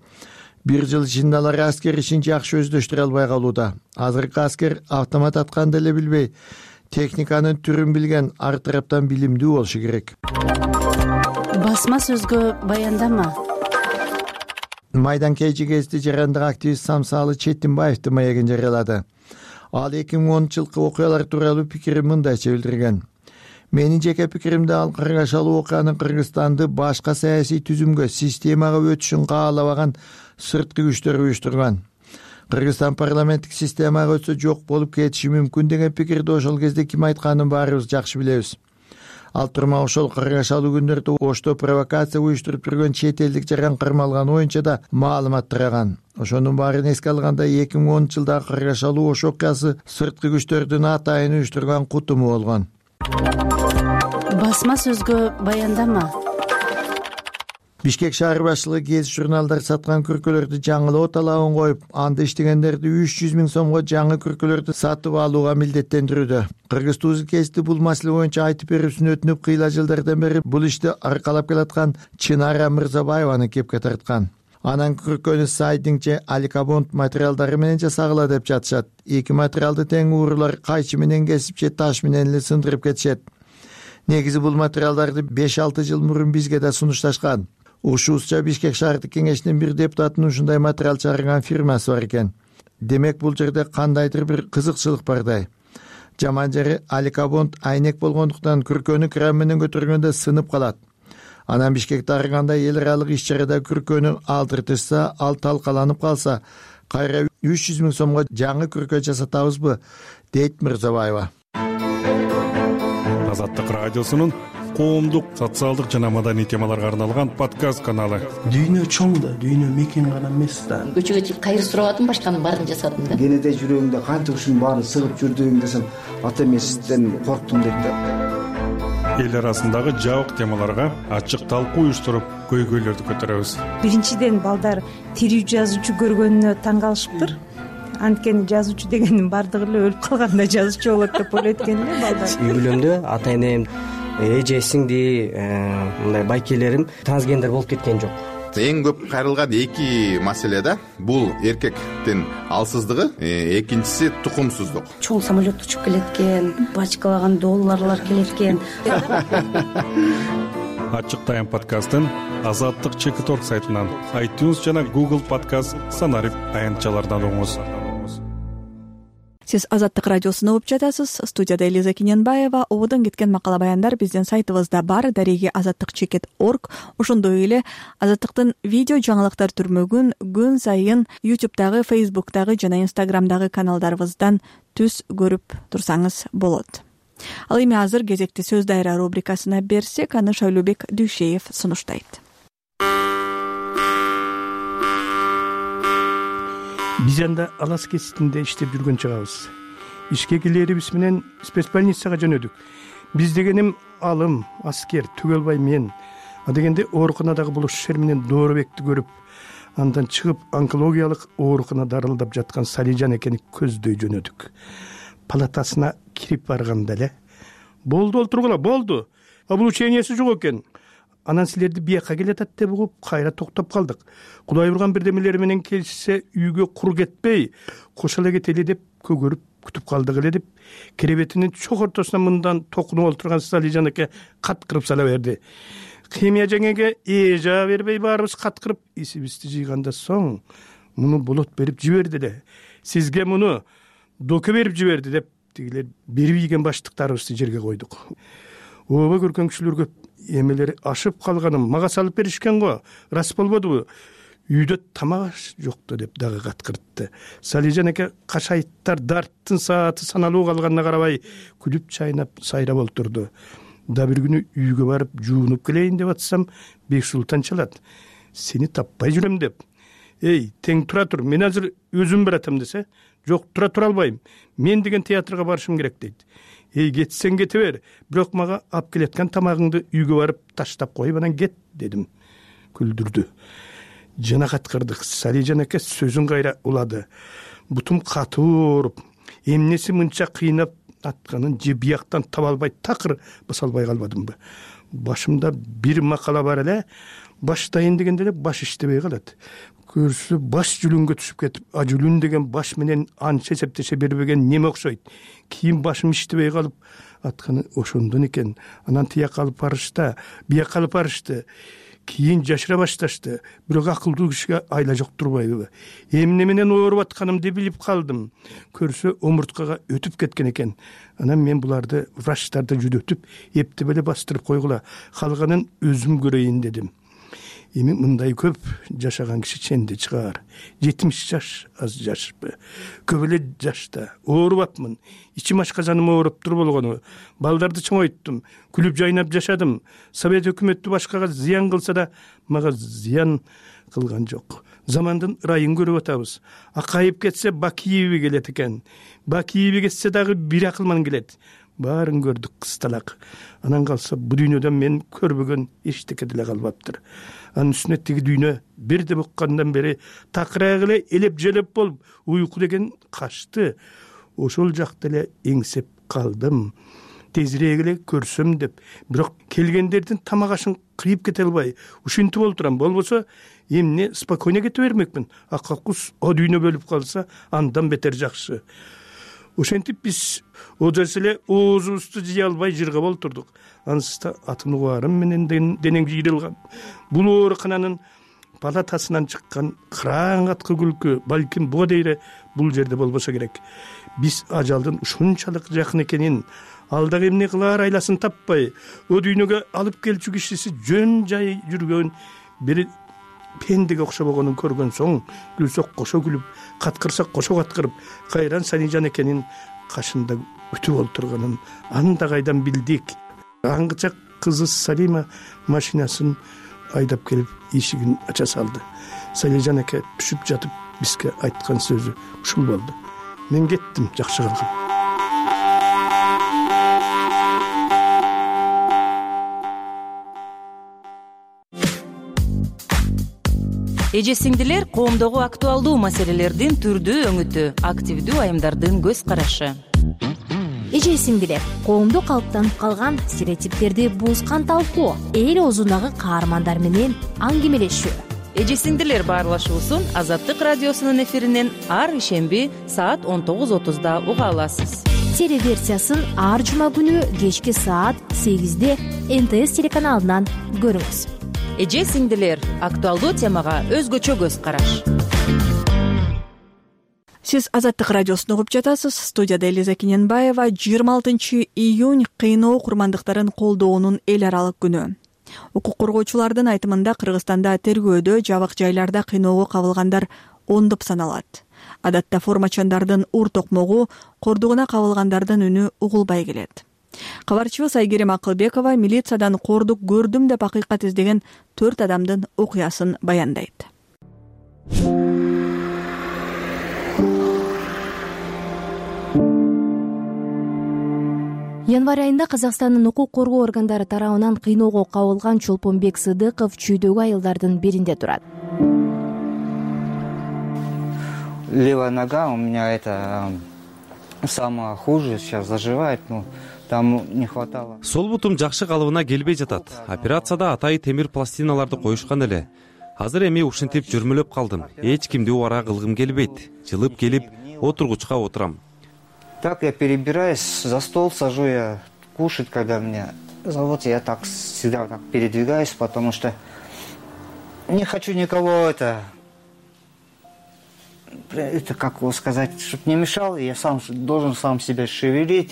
1 жыл ичинде алар аскер ишин жакшы өздөштүрө албай калууда. Азыркы аскер автомат атканды эле билбей, техниканын түрүн билген, ар тараптан билимдүү болушу керек. Басма сөзгө баяндама. Майдан Кейжи гезити жарандык активист Самсалы Четинбаевдин маегин жарыялады. Ал 2010-жылкы окуялар тууралуу пикирин мындайча билдирген. Менин жеке пикиримде, ал каргашалуу окуянын Кыргызстанды башка саясий түзүмгө, системага өтүшүн каалабаган сырткы күчтөр уюштурган. Кыргызстан парламенттик системага өтсө жок болуп кетиши мүмкүн деген пикирди ошол кезде ким айтканын баарыбыз жакшы билебиз. Ал турма ошол каргашалуу күндөрдө Ошто провокация уюштуруп жүргөн чет элдик жаран кармалган оюнча да маалымат тараган. Ошонун баарын эске алганда 2010-жылдагы каргашалуу Ош окуясы сырткы күчтөрдүн атайын уюштурган кутуму болгон. Басма сөзгө баяндама. Бишкек шаар башчылыгы гез журналдар саткан күркөлөрдү жаңылоо талабын коюп, анда иштегендерди 300 миң сомго жаңы күркөлөрдү сатып алууга милдеттендирүүдө. Кыргыз Тууз гезити бул маселе боюнча айтып берүүсүн өтүнүп, кыйла жылдардан бери бул ишти аркалап келаткан Чынара Мырзабаеваны кепке тарткан. Анан күркөнү сайдиңче аликабонд материалдары менен жасагыла деп жатышат. Эки материалды тең уурулар кайчы менен кесип же таш менен эле сындырып кетишет. Негизи бул материалдарды 5-6 жыл мурун бизге да сунушташкан. Ушуусча Бишкек шаардык кеңешинин бир депутатынын ушундай материал чыгарган фирмасы бар экен. Демек бул жерде кандайдыр бир кызыкчылык бардай. Жаман жери аликабонд айнек болгондуктан күркөнү кран менен көтөргөндө сынып калат. Анан Бишкекте ар кандай эл аралык иш чарада күркөнү алдыртышса, ал талкаланып калса, кайра 300 000 сомго жаңы күркө жасатабызбы дейт Мырзабаева. Азаттык радиосунун коомдук, социалдык жана маданий темаларга арналган подкаст каналы. Дүйнө чоң да, дүйнө мекен гана эмес да. Көчөгө чыгып кайыр сурабадым, башканын баарын жасадым да. Кенеде жүрөгүңдө кантип ушунун баарын сыгып жүрдүң десем, ата эмесизден корктум дейт да. Эл арасындагы жабык темаларга ачык талкуу уюштуруп, көйгөйлөрдү көтөрөбүз. Биринчиден балдар тирүү жазуучу көргөнүнө таң калышыптыр. Анткени жазуучу дегендин баардыгы эле өлүп калганда жазуучу болот деп ойлойт экен эле балдар. Үй бүлөмдө ата энем, эже, сиңди, мындай байкелерим трансгендер болуп кеткен жок. Эң көп кайрылган эки маселе да. Бул эркектин алсыздыгы, экинчиси тукумсуздук. Чоң самолет учуп келет экен, бачкалаган долларлар келет экен. Ачык тайм подкастын Азаттык Чекиторг сайтынан, iTunes жана Google подкаст санарип аянтчалардан угуңуз. Сиз Азаттык радиосуну угуп жатасыз. Студияда Элиза Кененбаева. Ободон кеткен макала баяндар биздин сайтыбызда бар. Дареги azattikcheket.org. Ошондой эле Азаттыктын видео жаңылыктар түрмөгүн күн сайын YouTube'дагы, Facebook'дагы жана Instagram'дагы каналдарыбыздан түз көрүп турсаңыз болот. Ал эми азыр кезекти сөз дайра рубрикасына берсек, аны Шайлообек Дүйшеев сунуштайт. Биз анда Алас кеситинде иштеп жүргөн чагыбыз. Ишке келерибиз менен спецбольницага жөнөдүк. Биз дегеним алым, аскер, Түгөлбай мен. Дегенде ооруканадагы булушушер менен Дооробекти көрүп, андан чыгып онкологиялык оорукана дарылдап жаткан Салижан экени көздөй жөнөдүк. Палатасына кирип барганда эле болду, олтургула, болду. Облучениясы жок экен. Анан силерди бияка келатат деп угуп, кайра токтоп калдык. Кудай урган бирдемелери менен келишсе, үйгө кур кетпей, кош эле кетели деп көгөрүп күтүп калдык эле деп, керебетинин чок ортосуна мындан токунуп олтурган Салижан эке каткырып сала берди. Химия жеңеге эжа бербей баарыбыз каткырып, исибизди жыйганда соң, муну болот берип жиберди эле. Сизге муну доке берип жиберди деп, тигилер берип ийген баштыктарыбызды жерге койдук. Ооба көргөн кишилер көп. Эмелери ашып калганым мага салып беришкен го, рас болбодубу? Үйдө тамак жокту деп дагы каткыртты. Салижан эке кашайттар дарттын сааты саналуу калганына карабай күлүп чайнап сайрап олтурду. Да бир күнү үйгө барып жуунуп келейин деп атсам, Бексултан чалат. Сени таппай жүрөм деп. Эй, тең тура тур, мен азыр өзүм баратам десе, жок, тура албайм. Мен деген театрга барышым керек дейт. Эй, кетсең кете бер, бирок мага ап келеткан тамагыңды үйгө барып таштап коюп анан кет дедим. Күлдүрдү. Жана каткырдык. Салижан эке сөзүн кайра улады. Бутум катуу ооруп, эмнеси мынча кыйнап атканын же бияктан таба албай такыр басалбай калбадымбы? Башымда бир макала бар эле, баштайын дегенде эле баш иштебей калат. Көрсө баш жүлүнгө түшүп кетип, жүлүн деген баш менен анча эсептеше бербеген неме окшойт. Кийин башым иштебей калып атканы ошондон экен. Анан тияк алып барышты, бияк алып барышты. Кийин жашыра башташты. Бирок акылдуу кишиге айла жок турбайбы? Эмне менен ооруп атканымды билип калдым. Көрсө омурткага өтүп кеткен экен. Анан мен буларды врачтарды жүдөтүп, эптеп эле бастырып койгула. Калганын өзүм көрөйүн дедим. Эми мындай көп жашаган киши ченде чыгар. 70 жаш аз жашпы. Көп эле жашта оорубапмын. Ичим ашказаным ооруп тур болгону. Балдарды чоңойттум. Күлүп жайнап жашадым. Совет өкмөтү башкага зыян кылса да, мага зыян кылган жок. Замандын ырайын көрүп атабыз. Акайып кетсе Бакиеви келет экен. Бакиеви кетсе дагы бир акылман келет. Баарын көрдүк кысталак. Анан калса бу дүйнөдөн мен көрбөгөн эчтеке деле калбаптыр. Анын үстүнө тиги дүйнө бирде буккандан бери такырак эле элеп желеп болуп, уйку деген качты. Ошол жакта эле эңсеп калдым. Тезирээк эле көрсөм деп, бирок келгендердин тамак ашын кыйып кете албай, ушинтип олтурам. Болбосо эмне спокойно кете бермекмин. Акакус о дүйнө бөлүп калса, андан бетер жакшы. Ошентип биз одас эле оозубузду жыя албай жыргап олтурдук. Ансызда атын угарым менен денең жыйрылган. Бул оорукананын палатасынан чыккан кыраң каткы күлкү балким буга дейре бул жерде болбосо керек. Биз ажалдын ушунчалык жакын экенин, ал дагы эмне кылаар айласын таппай, о дүйнөгө алып келчү кишиси жөн жай жүргөн бир пендеге окшобогонун көргөн соң күлсөк кошо күлүп, каткырсак кошо каткырып, кайран Салижан экенин кашында күтүп олтурганын анда кайдан билдик. Аңгыча кызы Салима машинасын айдап келип эшигин ача салды. Салижан эке түшүп жатып бизге айткан сөзү ушул болду: мен кеттим, жакшы калгын. Эже сиңдилер, коомдогу актуалдуу маселелердин түрдүү өңүтү, активдүү айымдардын көз карашы. Эже сиңдилер, коомдо калыптанып калган стереотиптерди бузган талкуу, эл оозундагы каармандар менен аңгемелешүү. Эже сиңдилер баарлашуусун Азаттык радиосунун эфиринен ар ишемби саат 19:30 уга аласыз. Телеверсиясын ар жума күнү кечки саат 8 НТС телеканалынан көрүңүз. Эже сиңдилер, актуалдуу темага өзгөчө көз караш. Сиз Азаттык радиосун угуп жатасыз. Студияда Элиза Кененбаева. 26 июнь кыйноо курмандыктарын колдоонун эл аралык күнү. Укук коргоочулардын айтымында Кыргызстанда тергөөдө жабык жайларда кыйноого кабылгандар ондоп саналат. Адатта формачандардын ур токмогу, кордугуна кабылгандардын үнү угулбай келет. Кабарчыбыз Айгерим Акылбекова милициядан кордук көрдүм деп акыйкат издеген 4 адамдын окуясын баяндайт. Январь айында Казакстандын укук коргоо органдары тарабынан кыйноого кабылган Чолпонбек Сыдыков чүйдөгү айылдардын биринде турат. Левая нога у меня это самое хуже сейчас заживает, но там не хватало. Сол бутум жакшы калыбына келбей жатат. Операцияда атайы темир пластиналарды коюшкан эле. Азыр эми ушинтип жүрмөлөп калдым. Эч кимди убара кылгым келбейт. Жылып келип отургучка отурам. Так я перебираюсь, за стол сажу я кушать, когда меня зовут, я так всегда так передвигаюсь, потому что не хочу никого это как его сказать, чтобы не мешал, я сам должен сам себя шевелить.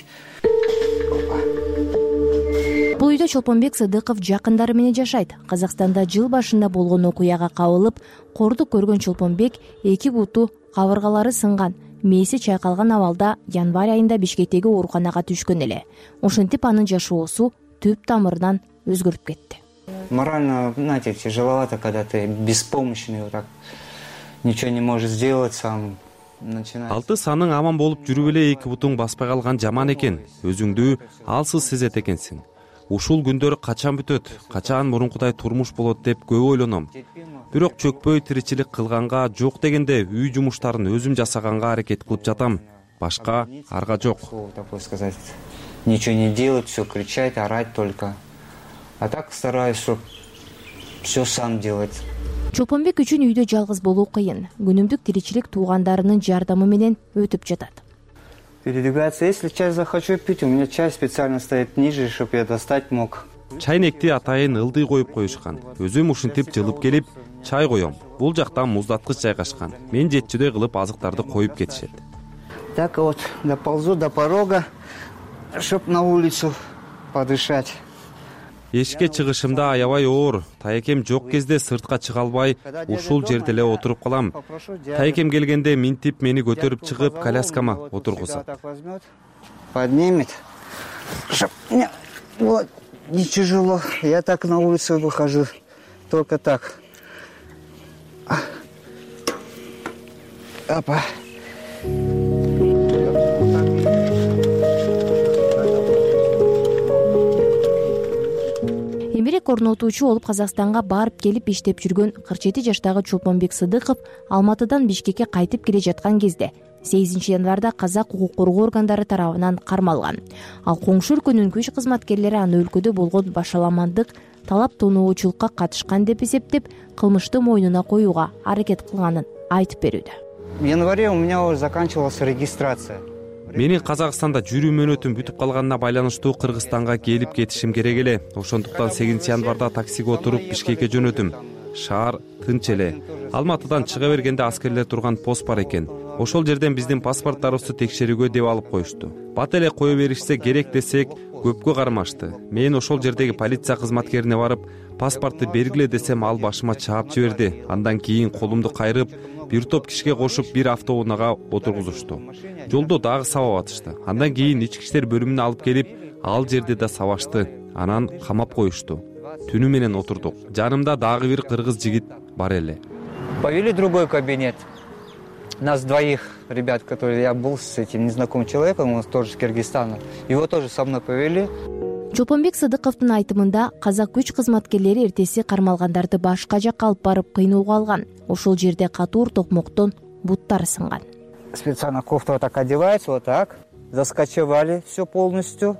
Бул үйдө Чолпонбек Сыдыков жакындары менен жашайт. Казакстанда жыл башында болгон окуяга кабылып, кордук көргөн Чолпонбек 2 буту кабыргалары сынган, мээси чайкалган абалда январь айында Бишкектеги ооруканага түшкөн эле. Ошентип анын жашоосу түп тамырынан өзгөрүп кетти. Морально, знаете, тяжеловато, когда ты беспомощный, вот так ничего не можешь сделать сам. Алты саның аман болуп жүрүп эле 2 бутуң баспай калган жаман экен. Өзүңдү алсыз сезет экенсиң. Ушул күндөр качан бүтөт, качан мурункудай турмуш болот деп көп ойлоном. Бирок чөкпөй тиричилик кылганга, жок дегенде үй жумуштарын өзүм жасаганга аракет кылып жатам. Башка арга жок. Такой сказать, ничего не делать, все кричать, орать только. А так стараюсь, чтобы все сам делать. Чолпонбек үчүн үйдө жалгыз болуу кыйын. Күнүмдүк тиричилик туугандарынын жардамы менен өтүп жатат. Передвигаться, если чай захочу пить, у меня чай специально стоит ниже, чтобы я достать мог. Чайнекти атайын ылдый коюп коюшкан. Өзүм ушинтип жылып келип чай коем. Бул жактан муздаткыч жайгашкан. Мен жетчүдөй кылып азыктарды коюп кетишет. Так вот, доползу до порога, чтоб на улицу подышать. Эшикке чыгышымда аябай оор. Таекем жок кезде сыртка чыга албай, ушул жерде эле отуруп калам. Таекем келгенде минтип мени көтөрүп чыгып, коляскама отургузат. Поднимет. Вот, не тяжело. Я так на улицу выхожу. Только так. Опа. Эмерек орнотуучу болуп Казакстанга барып келип иштеп жүргөн 47 жаштагы Чолпонбек Сыдыков Алматыдан Бишкекке кайтып келе жаткан кезде 8 январда казак укук коргоо органдары тарабынан кармалган. Ал коңшу өлкөнүн күч кызматкерлери аны өлкөдө болгон башаламандык, талап тоноочулукка катышкан деп эсептеп, кылмышты мойнуна коюуга аракет кылганын айтып берүүдө. В январе у меня уже заканчивалась регистрация. Менин Казакстанда жүрүү мөөнөтүм бүтүп калганына байланыштуу Кыргызстанга келип кетишим керек эле. Ошондуктан 8 январда таксиге отуруп Бишкекке жөнөдүм. Шаар тынч эле. Алматыдан чыга бергенде аскерлер турган пост бар экен. Ошол жерден биздин паспорттарыбызды текшерүүгө деп алып коюшту. Бат эле кое беришсе керек десек, көпкө кармашты. Мен ошол жердеги полиция кызматкерине барып, паспортты бергиле десем, ал башыма чаап жиберди. Андан кийин колумду кайрып, бир топ кишиге кошуп, бир автоунаага отургузушту. Жолдо дагы сабап атышты. Андан кийин ички иштер бөлүмүнө алып келип, ал жерде да сабашты. Анан камап коюшту. Түнү менен отурдук. Жанымда дагы бир кыргыз жигит бар эле. Повели другой кабинет. Нас двоих ребят, которые я был с этим незнакомым человеком, он тоже из Кыргызстана. Его тоже со мной повели. Чолпонбек Сыдыковдун айтымында казак күч кызматкерлери эртеси кармалгандарды башка жакка алып барып кыйноого алган. Ошол жерде катуур токмоктон буттары сынган. Специально кофта так одевается, вот так. Заскочевали все полностью.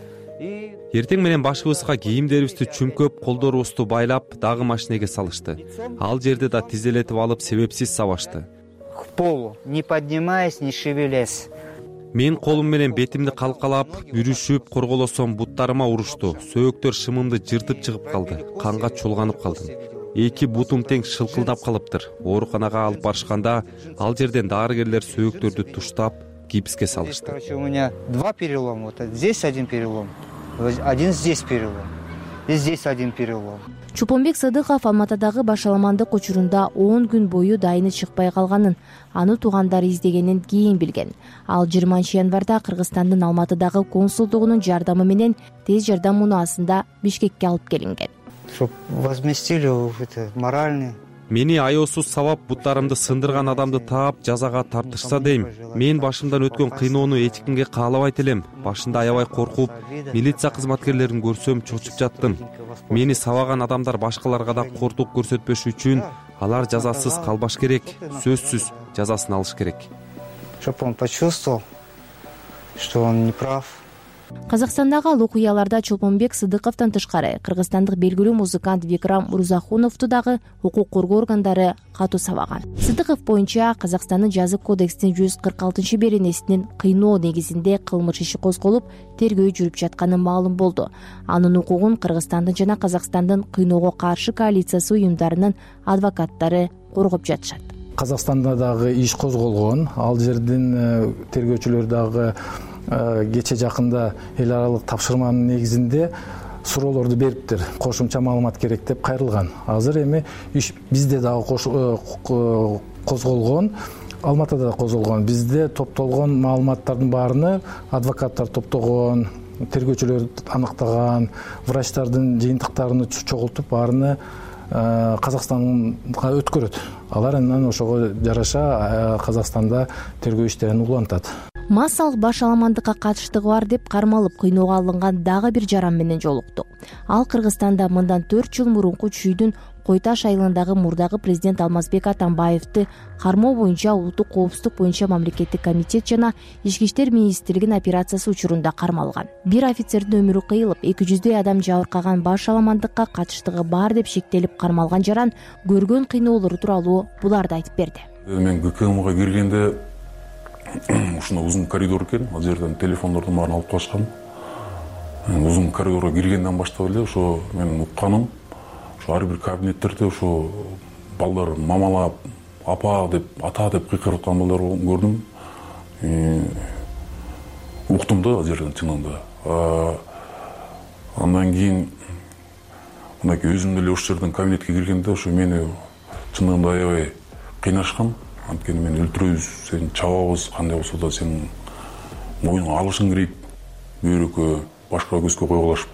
Эртең менен башыбызга кийимдерибизди чүмкөп, колдорубузду байлап, дагы машинеге салышты. Ал жерде да тизелетип алып, себепсиз сабашты. К полу, не поднимаясь, не шевелясь. Мен колум менен бетимди калкалап, бүрүшүп, корголосом, буттарыма урушту. Сөөктөр шымымды жыртып чыгып калды. Канга чулганып калдым. Эки бутум тең шылкылдап калыптыр. Ооруканага алып барышканда, ал жерден дарыгерлер сөөктөрдү туштап, гипске салышты. У меня 2 перелома. Вот здесь 1 перелом, 1 здесь перелом, и здесь 1 перелом. Чолпонбек Сыдыков Алматыдагы башаламандык учурунда 10 күн бою дайыны чыкпай калганын, аны туугандары издегенин кийин билген. Ал 20-январда Кыргызстандын Алматыдагы консулдугунун жардамы менен тез жардам унаасында Бишкекке алып келинген. Чтоб возместили это моральный. Мени аяосуз сабап, буттарымды сындырган адамды таап, жазага тартышса дейм. Мен башымдан өткөн кыйноону эч кимге каалабайт элем. Башында аябай коркуп, милиция кызматкерлерин көрсөм чочуп жаттым. Мени сабаган адамдар башкаларга да кортук көрсөтпөш үчүн алар жазасыз калбаш керек. Сөзсүз жазасын алыш керек. Чтоб он почувствовал, что он не прав. Казакстандагы ал окуяларда Чолпонбек Сыдыковдон тышкары кыргызстандык белгилүү музыкант Викрам Мурзахуновду дагы укук коргоо органдары катуу сабаган. Сыдыков боюнча Казакстандын жазык кодексинин 146-беренесинин кыйноо негизинде кылмыш иши козголуп, тергөө жүрүп жатканы маалым болду. Анын укугун Кыргызстандын жана Казакстандын кыйноого каршы коалициясы уюмдарынын адвокаттары коргоп жатышат. Казакстанда дагы иш козголгон. Ал жердин тергөөчүлөр дагы кече жакында эл аралык тапшырманын негизинде суроолорду бериптир. Кошумча маалымат керек деп кайрылган. Азыр эми иш бизде дагы козголгон, Алматыда да козголгон. Бизде топтолгон маалыматтардын баарыны адвокаттар топтогон, тергөөчүлөр аныктаган, врачтардын жыйынтыктарын чогултуп баарыны Казакстанга өткөрөт. Алар андан ошого жараша Казакстанда тергөө иштерин улантат. Массалык башаламандыкка катыштыгы бар деп кармалып кыйноого алынган дагы бир жаран менен жолукту. Ал Кыргызстанда мындан 4 жыл мурунку чүйдүн Кой Таш айылындагы мурдагы президент Алмазбек Атамбаевди кармоо боюнча улуттук коопсуздук боюнча мамлекеттик комитет жана Ички иштер министрлигинин операциясы учурунда кармалган. Бир офицердин өмүрү кыйылып, 200 адам жабыркаган башаламандыкка катыштыгы бар деп шектелип кармалган жаран көргөн кыйноолору тууралуу буларды айтып берди. Мен ГКМга киргенде ушундай узун коридор экен, ал жерден телефондордун баарын алып калышкан. Узун коридорго киргенден баштап эле ошо менин укканым, ошо ар бир кабинеттерде ошо балдар мамалап, апа деп, ата деп кыйкырып аткан балдар көрдүм. Уктум да ал жерден чынында. Андан кийин мынакей өзүм деле ошол жерден кабинетке киргенде ошо мени чынында аябай кыйнашкан. Анткени мен өлтүрөбүз, сени чабабыз, кандай болсо да сенин моюнуңа алышың керек. Бөйрөккө, башка көзгө койгулашып,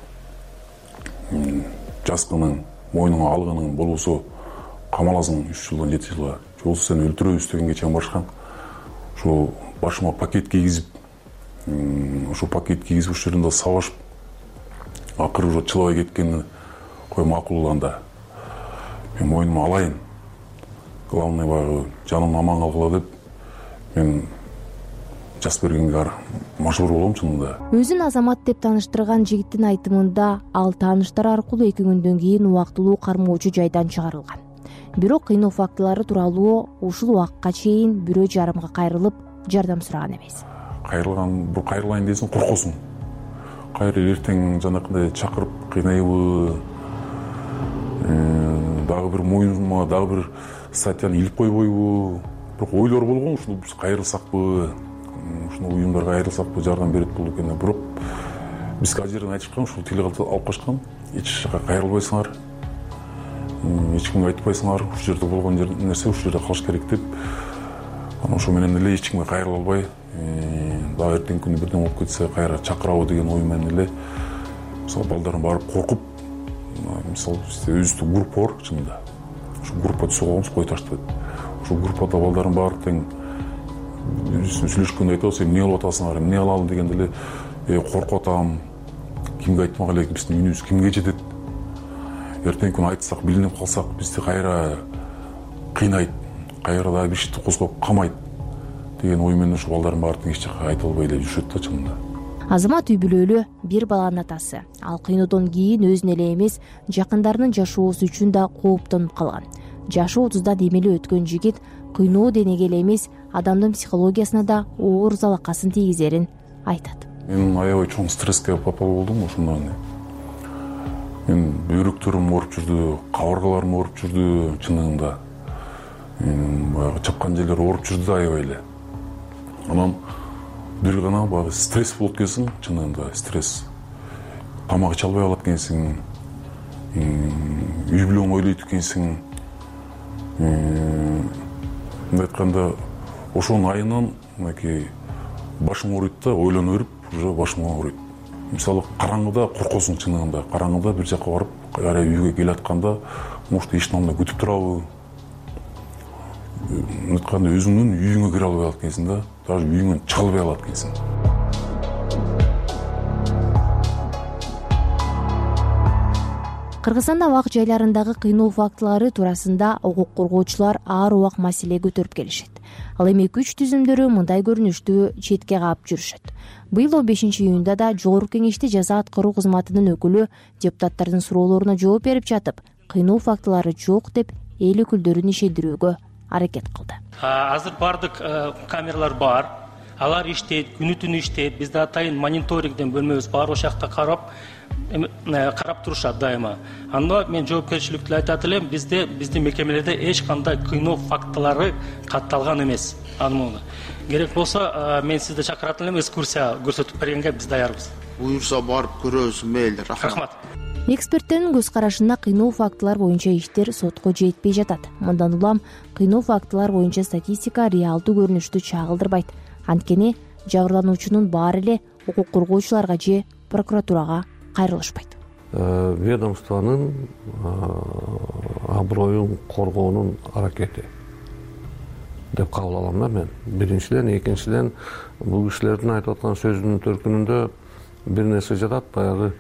жазгының, моюнуңа алгының болбосо камаласың 3 жылдан 7 жылга. Же болбосо сени өлтүрөбүз дегенге чейин барышкан. Ошо башыма пакет кийгизип, ошо пакет кийгизип ошол жеринде сабашып, акыры уже чылабай кеткени кой макул анда. Мен моюнума алайын. Главный баягы жаным аман калгыла деп мен жас бергенге мажбур болом чынында. Өзүн азамат деп тааныштырган жигиттин айтымында ал тааныштар аркылуу 2 күндөн кийин убактылуу кармоочу жайдан чыгарылган. Бирок кыйноо фактылары тууралуу ушул убакка чейин бирөө жарымга кайрылып жардам сураган эмес. Кайрылайын десең коркосуң. Кайры эртең жанакындай чакырып кыйнайбы, дагы бир моюнума дагы бир статьяны илип койбойбу. Бирок ойлор болгон, ушул биз кайрылсакпы, ушул уюмдарга кайрылсакпы, жардам берет болду экен. Бирок бизге ал жерден айтышкан, ушул телегазды алып качкан, эч жака кайрылбайсыңар, эч кимге айтпайсыңар, ушул жерде болгон нерсе ушул жерде калыш керек деп. Анан ошо менен эле эч кимге кайрыла албай, дагы эртеңки күнү бирдеме болуп кетсе кайра чакырабы деген ой менен эле мисалы балдарым барып коркуп, мисалы өзүбүздө группа бар чынында. Ошо группа түзүп койгонбуз, кой таштап. Ошол группада балдарым баары тең сүйлөшкөндө айтабыз, эмне кылып атасыңар, эмне кылалы дегенде эле коркуп атам, кимге айтмак элек, биздин үнүбүз кимге жетет, эртеңки күнү айтсак, билинип калсак, бизди кайра кыйнайт, кайра дагы бир ишти козгоп камайт деген ой менен ошо балдарым баары тең эч жака айта албай эле жүрүшөт да чынында. Азамат үй бүлөлүү, бир баланын атасы. Ал кыйноодон кийин өзүн эле эмес, жакындарынын жашоосу үчүн да кооптонуп калган. Жашы 30дан эмеле өткөн жигит кыйноо денеге эле эмес, адамдын психологиясына да оор залакасын тийгизерин айтат. Мен аябай чоң стресске попал болдум ошондон. Мен бөйрөктөрүм ооруп жүрдү, кабыргаларым ооруп жүрдү чынында. Баягы чапкан жерлер ооруп жүрдү да аябай эле. Анан бир гана баягы стресс болот экенсиң, чынында стресс. Тамак иче албай калат экенсиң, үй бүлөң ойлойт экенсиң. Мындай айтканда, ошонун айынан мынакей башың ооруйт да, ойлоно берип, уже башың ооруйт. Мисалы, караңгыда коркосуң чынында. Караңгыда бир жака барып, кайра үйгө келатканда, может эчтене күтүп турабы. Мындай айтканда, өзүңдүн үйүңө кире албай калат экенсиң да, даже үйүңөн чыга албай калат экенсиң. Кыргызстанда абак жайларындагы кыйноо фактылары туурасында укук коргоочулар ар убак маселе көтөрүп келишет. Ал эми күч түзүмдөрү мындай көрүнүштү четке каап жүрүшөт. Быйыл 15-июнда да Жогорку Кеңеште жаза аткаруу кызматынын өкүлү депутаттардын суроолоруна жооп берип жатып, кыйноо фактылары жок деп эл өкүлдөрүн ишендирүүгө аракет кылды. Азыр бардык камералар бар. Алар иштейт, күнү түнү иштейт. Бизде атайын мониторингден бөлмөбүз бар, ошол жакта карап турушат дайыма. Анда мен жоопкерчиликтүү айтат элем, биздин мекемелерде эч кандай кыйноо фактылары катталган эмес. Керек болсо, мен сизди чакырат элем, экскурсия көрсөтүп бергенге биз даярбыз. Буюрса барып көрөбүз, мейли, рахмат. Эксперттердин көз карашында кыйноо фактылар боюнча иштер сотко жетпей жатат. Мындан улам кыйноо фактылар боюнча статистика реалдуу көрүнүштү чагылдырбайт. Анткени жабырлануучунун баары эле укук коргоочуларга же прокуратурага кайрылышпайт. Ведомствонун аброюн коргоонун аракети деп кабыл алам да мен. Биринчиден, экинчиден бул кишилердин айтып аткан сөзүнүн төркүнүндө бир нерсе жатат, баягы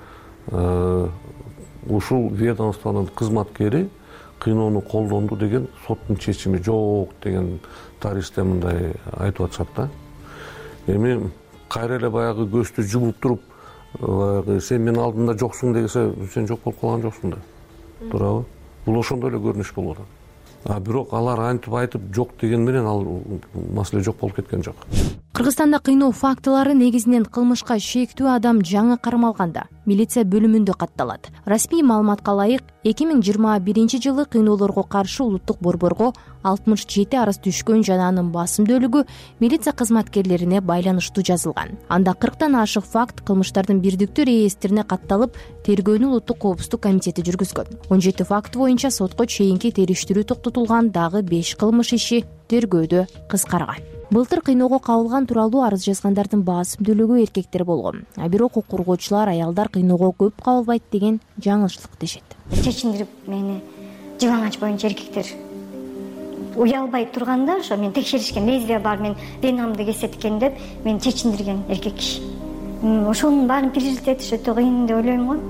ушул ведомствонун кызматкери кыйноону колдонду деген соттун чечими жок деген тарихте мындай айтып атышат да. Эми кайра эле баягы көздү жумуп туруп, сен менин алдымда жоксуң десе, сен жок болуп калган жоксуң да. Туурабы? Бул ошондой эле көрүнүш болуп атат. Бирок алар антип айтып жок деген менен ал маселе жок болуп кеткен жок. Кыргызстанда кыйноо фактылары негизинен кылмышка шектүү адам жаңы кармалганда милиция бөлүмүндө катталат. Расмий маалыматка ылайык, 2021-жылы кыйноолорго каршы улуттук борборго 67 арыз түшкөн жана анын басымдуулугу милиция кызматкерлерине байланыштуу жазылган. Анда 40тан ашык факт кылмыштардын бирдиктүү реестрине катталып, тергөөнү улуттук коопсуздук комитети жүргүзгөн. 17 факт боюнча сотко чейинки териштирүү токтотулган, дагы 5 кылмыш иши тергөөдө кыскарган. Былтыр кыйноого кабылган тууралуу арыз жазгандардын басымдуулугу эркектер болгон. Бирок укук коргоочулар аялдар кыйноого көп кабылбайт деген жаңылыштык дешет. Чечиндирип мени жылаңач боюнча эркектер уялбай турганда, ошо мен текшеришкен, лезвие бар, мен венамды кесет экен деп мени чечиндирген эркек киши. Ошонун баарын пережить этиш өтө кыйын деп ойлойм го.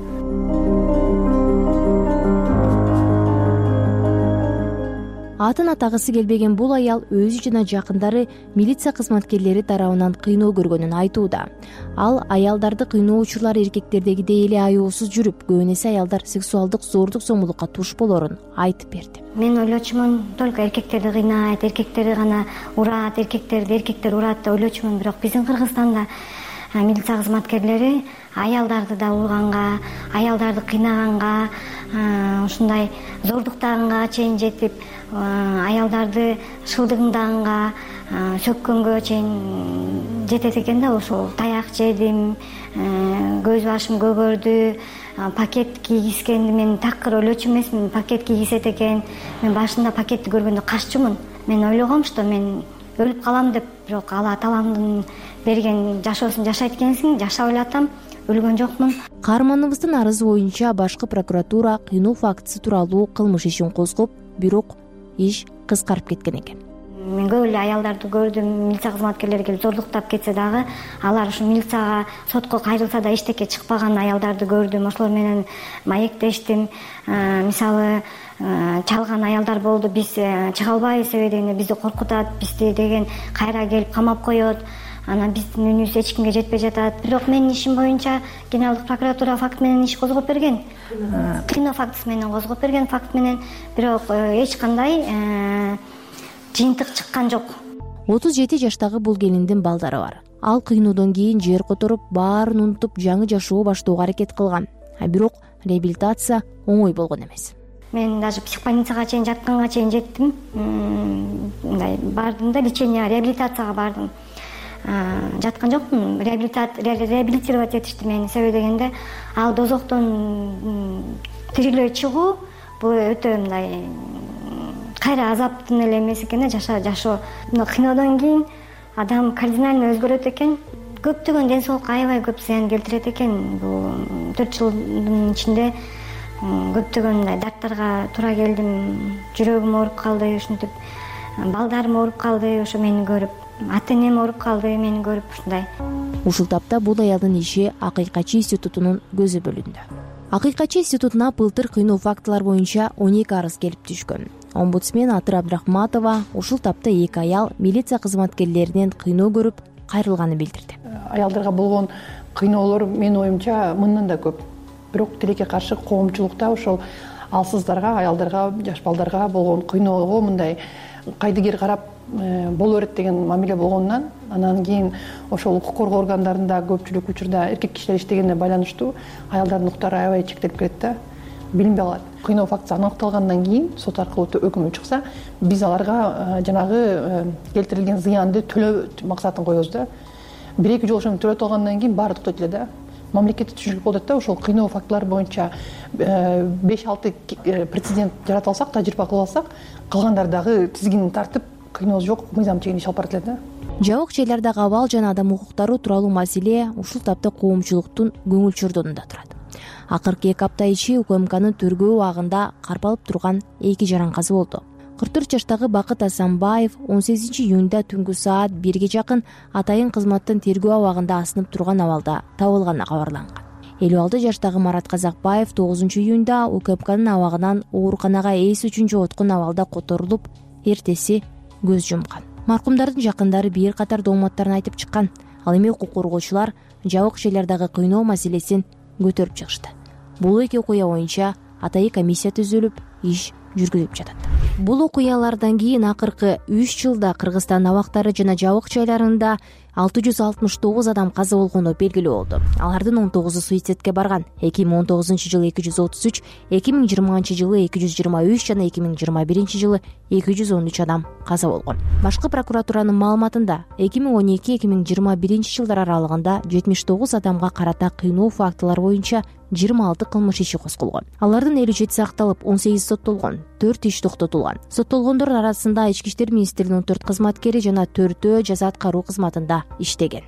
Атын атагысы келбеген бул аял өзү жана жакындары милиция кызматкерлери тарабынан кыйноо көргөнүн айтууда. Ал аялдарды кыйноо учурлары эркектердегидей эле аяосуз жүрүп, көбүн эсе аялдар сексуалдык зордук зомбулукка туш болорун айтып берди. Мен ойлочумун, только эркектерди кыйнайт, эркектерди гана урат, эркектер урат деп ойлочумун, бирок биздин Кыргызстанда милиция кызматкерлери аялдарды да урганга, аялдарды кыйнаганга, ушундай зордуктаганга чейин жетип, аялдарды шылдыңдаганга, сөккөнгө чейин жетет экен да. Ошол таяк жедим, көз башым көгөрдү, пакет кийгизгенди мен такыр ойлочу эмесмин, пакет кийгизет экен. Мен башында пакетти көргөндө каччумун. Мен ойлогом, что мен өлүп калам деп, бирок ал атамдын берген жашоосун жашайт экенсиң, жашап элатам, өлгөн жокмун. Каарманыбыздын арызы боюнча башкы прокуратура кыйноо фактысы тууралуу кылмыш ишин козгоп, бирок иш кыскарып кеткен экен. Мен көп эле аялдарды көрдүм, милиция кызматкерлери келип зордуктап кетсе дагы, алар ушу милицияга, сотко кайрылса да эчтеке чыкпаган аялдарды көрдүм. Ошолор менен маектештим. Мисалы, чалган аялдар болду, биз чыга албайбыз, себеби дегенде бизди коркутат, бизди деген кайра келип камап коет. Анан биздин үнүбүз эч кимге жетпей жатат. Бирок менин ишим боюнча Генералдык прокуратура факт менен иш козгоп берген. Кыйноо фактысы менен козгоп берген, факт менен, бирок эч кандай жыйынтык чыккан жок. 37 жаштагы бул келиндин балдары бар. Ал кыйноодон кийин жер которуп, баарын унутуп, жаңы жашоо баштоого аракет кылган. Бирок реабилитация оңой болгон эмес. Мен даже психбольницага чейин жатканга чейин жеттим. Мындай бардым да, лечение, реабилитацияга бардым. Жаткан жокмун, реабилитировать этишти мени, себеби дегенде ал дозоктон тирилөй чыгуу бул өтө мындай кайра азаптын эле эмес экен, жашоо. Кыйноодон кийин адам кардинально өзгөрөт экен. Көптөгөн ден соолукка аябай көп зыян келтирет экен. Бул 4 жылдын ичинде көптөгөн мындай дарттарга туура келдим. Жүрөгүм ооруп калды, ушинтип. Балдарым ооруп калды, ошо мени көрүп. Ата-энем ооруп калды, мени көрүп ушундай. Ушул тапта бул аялдын иши Акыйкачы институтунун көзү бөлүндү. Акыйкачы институтуна былтыр кыйноо фактылар боюнча 12 арыз келип түшкөн. Омбудсмен Атыр Абдрахматова ушул тапта 2 аял милиция кызматкерлеринен кыйноо көрүп кайрылганын билдирди. Аялдарга болгон кыйноолор менин оюмча мындан да көп. Бирок тилекке каршы коомчулукта ошол алсыздарга, аялдарга, жаш балдарга болгон кыйноого мындай кайдыгер карап боло берет деген мамиле болгондон, анан кийин ошол укук коргоо органдарында көпчүлүк учурда эркек кишилер иштегенге байланыштуу аялдардын укуктары аябай чектелип кетет да, билинбей калат. Кыйноо фактысы аныкталгандан кийин сот аркылуу өкүмү чыкса, биз аларга жанагы келтирилген зыянды төлөө максатын коебуз да. 1-2 жол ошону төлөп алгандан кийин баары токтойт эле да. Мамлекетте түшүнүк болот да, ошол кыйноо фактылар боюнча 5-6 прецедент жарата алсак, тажрыйба кылып алсак, калгандар дагы тизгинин тартып, кыйноо жок, мыйзам чегинде иш алып барат эле да. Жабык жерлердеги абал жана адам укуктары тууралуу маселе ушул тапта коомчулуктун көңүл чордонунда турат. Акыркы 2 апта ичи УКМКнын тергөө убагында карпалып турган 2 жаранказы болду. 44 жаштагы Бакыт Асанбаев 18 июнда түнгү саат 1ге жакын атайын кызматтын тергөө абагында асынып турган абалда табылганы кабарланган. 56 жаштагы Марат Казакбаев 9 июнда УКМКнын абагынан ооруканага эс үчүн жооткон абалда которулуп, эртеси көз жумкан. Маркумдардын жакындары бир катар дооматтарын айтып чыккан. Ал эми укук коргоочулар жабык жерлердеги кыйноо маселесин көтөрүп чыгышты. Бул 2 окуя боюнча атайын комиссия түзүлүп, иш жүргүзүлүп жатат. Бул окуялардан кийин акыркы 3 жылда Кыргызстан абактары жана жабык жайларында 669 адам каза болгону белгилүү болду. Алардын 19-у суицидке барган. 2019-жылы 233, 2020-жылы 223 жана 2021-жылы 213 адам каза болгон. Башкы прокуратуранын маалыматында 2012-2021 жылдар аралыгында 79 адамга карата кыйноо фактылар боюнча 26 кылмыш иши козголгон. Алардын 57 акталып, 18 соттолгон, 4 иш токтотулган. Соттолгондор арасында Ички иштер министрлигинин 14 кызматкери жана 4-өө жаза аткаруу кызматында иштеген.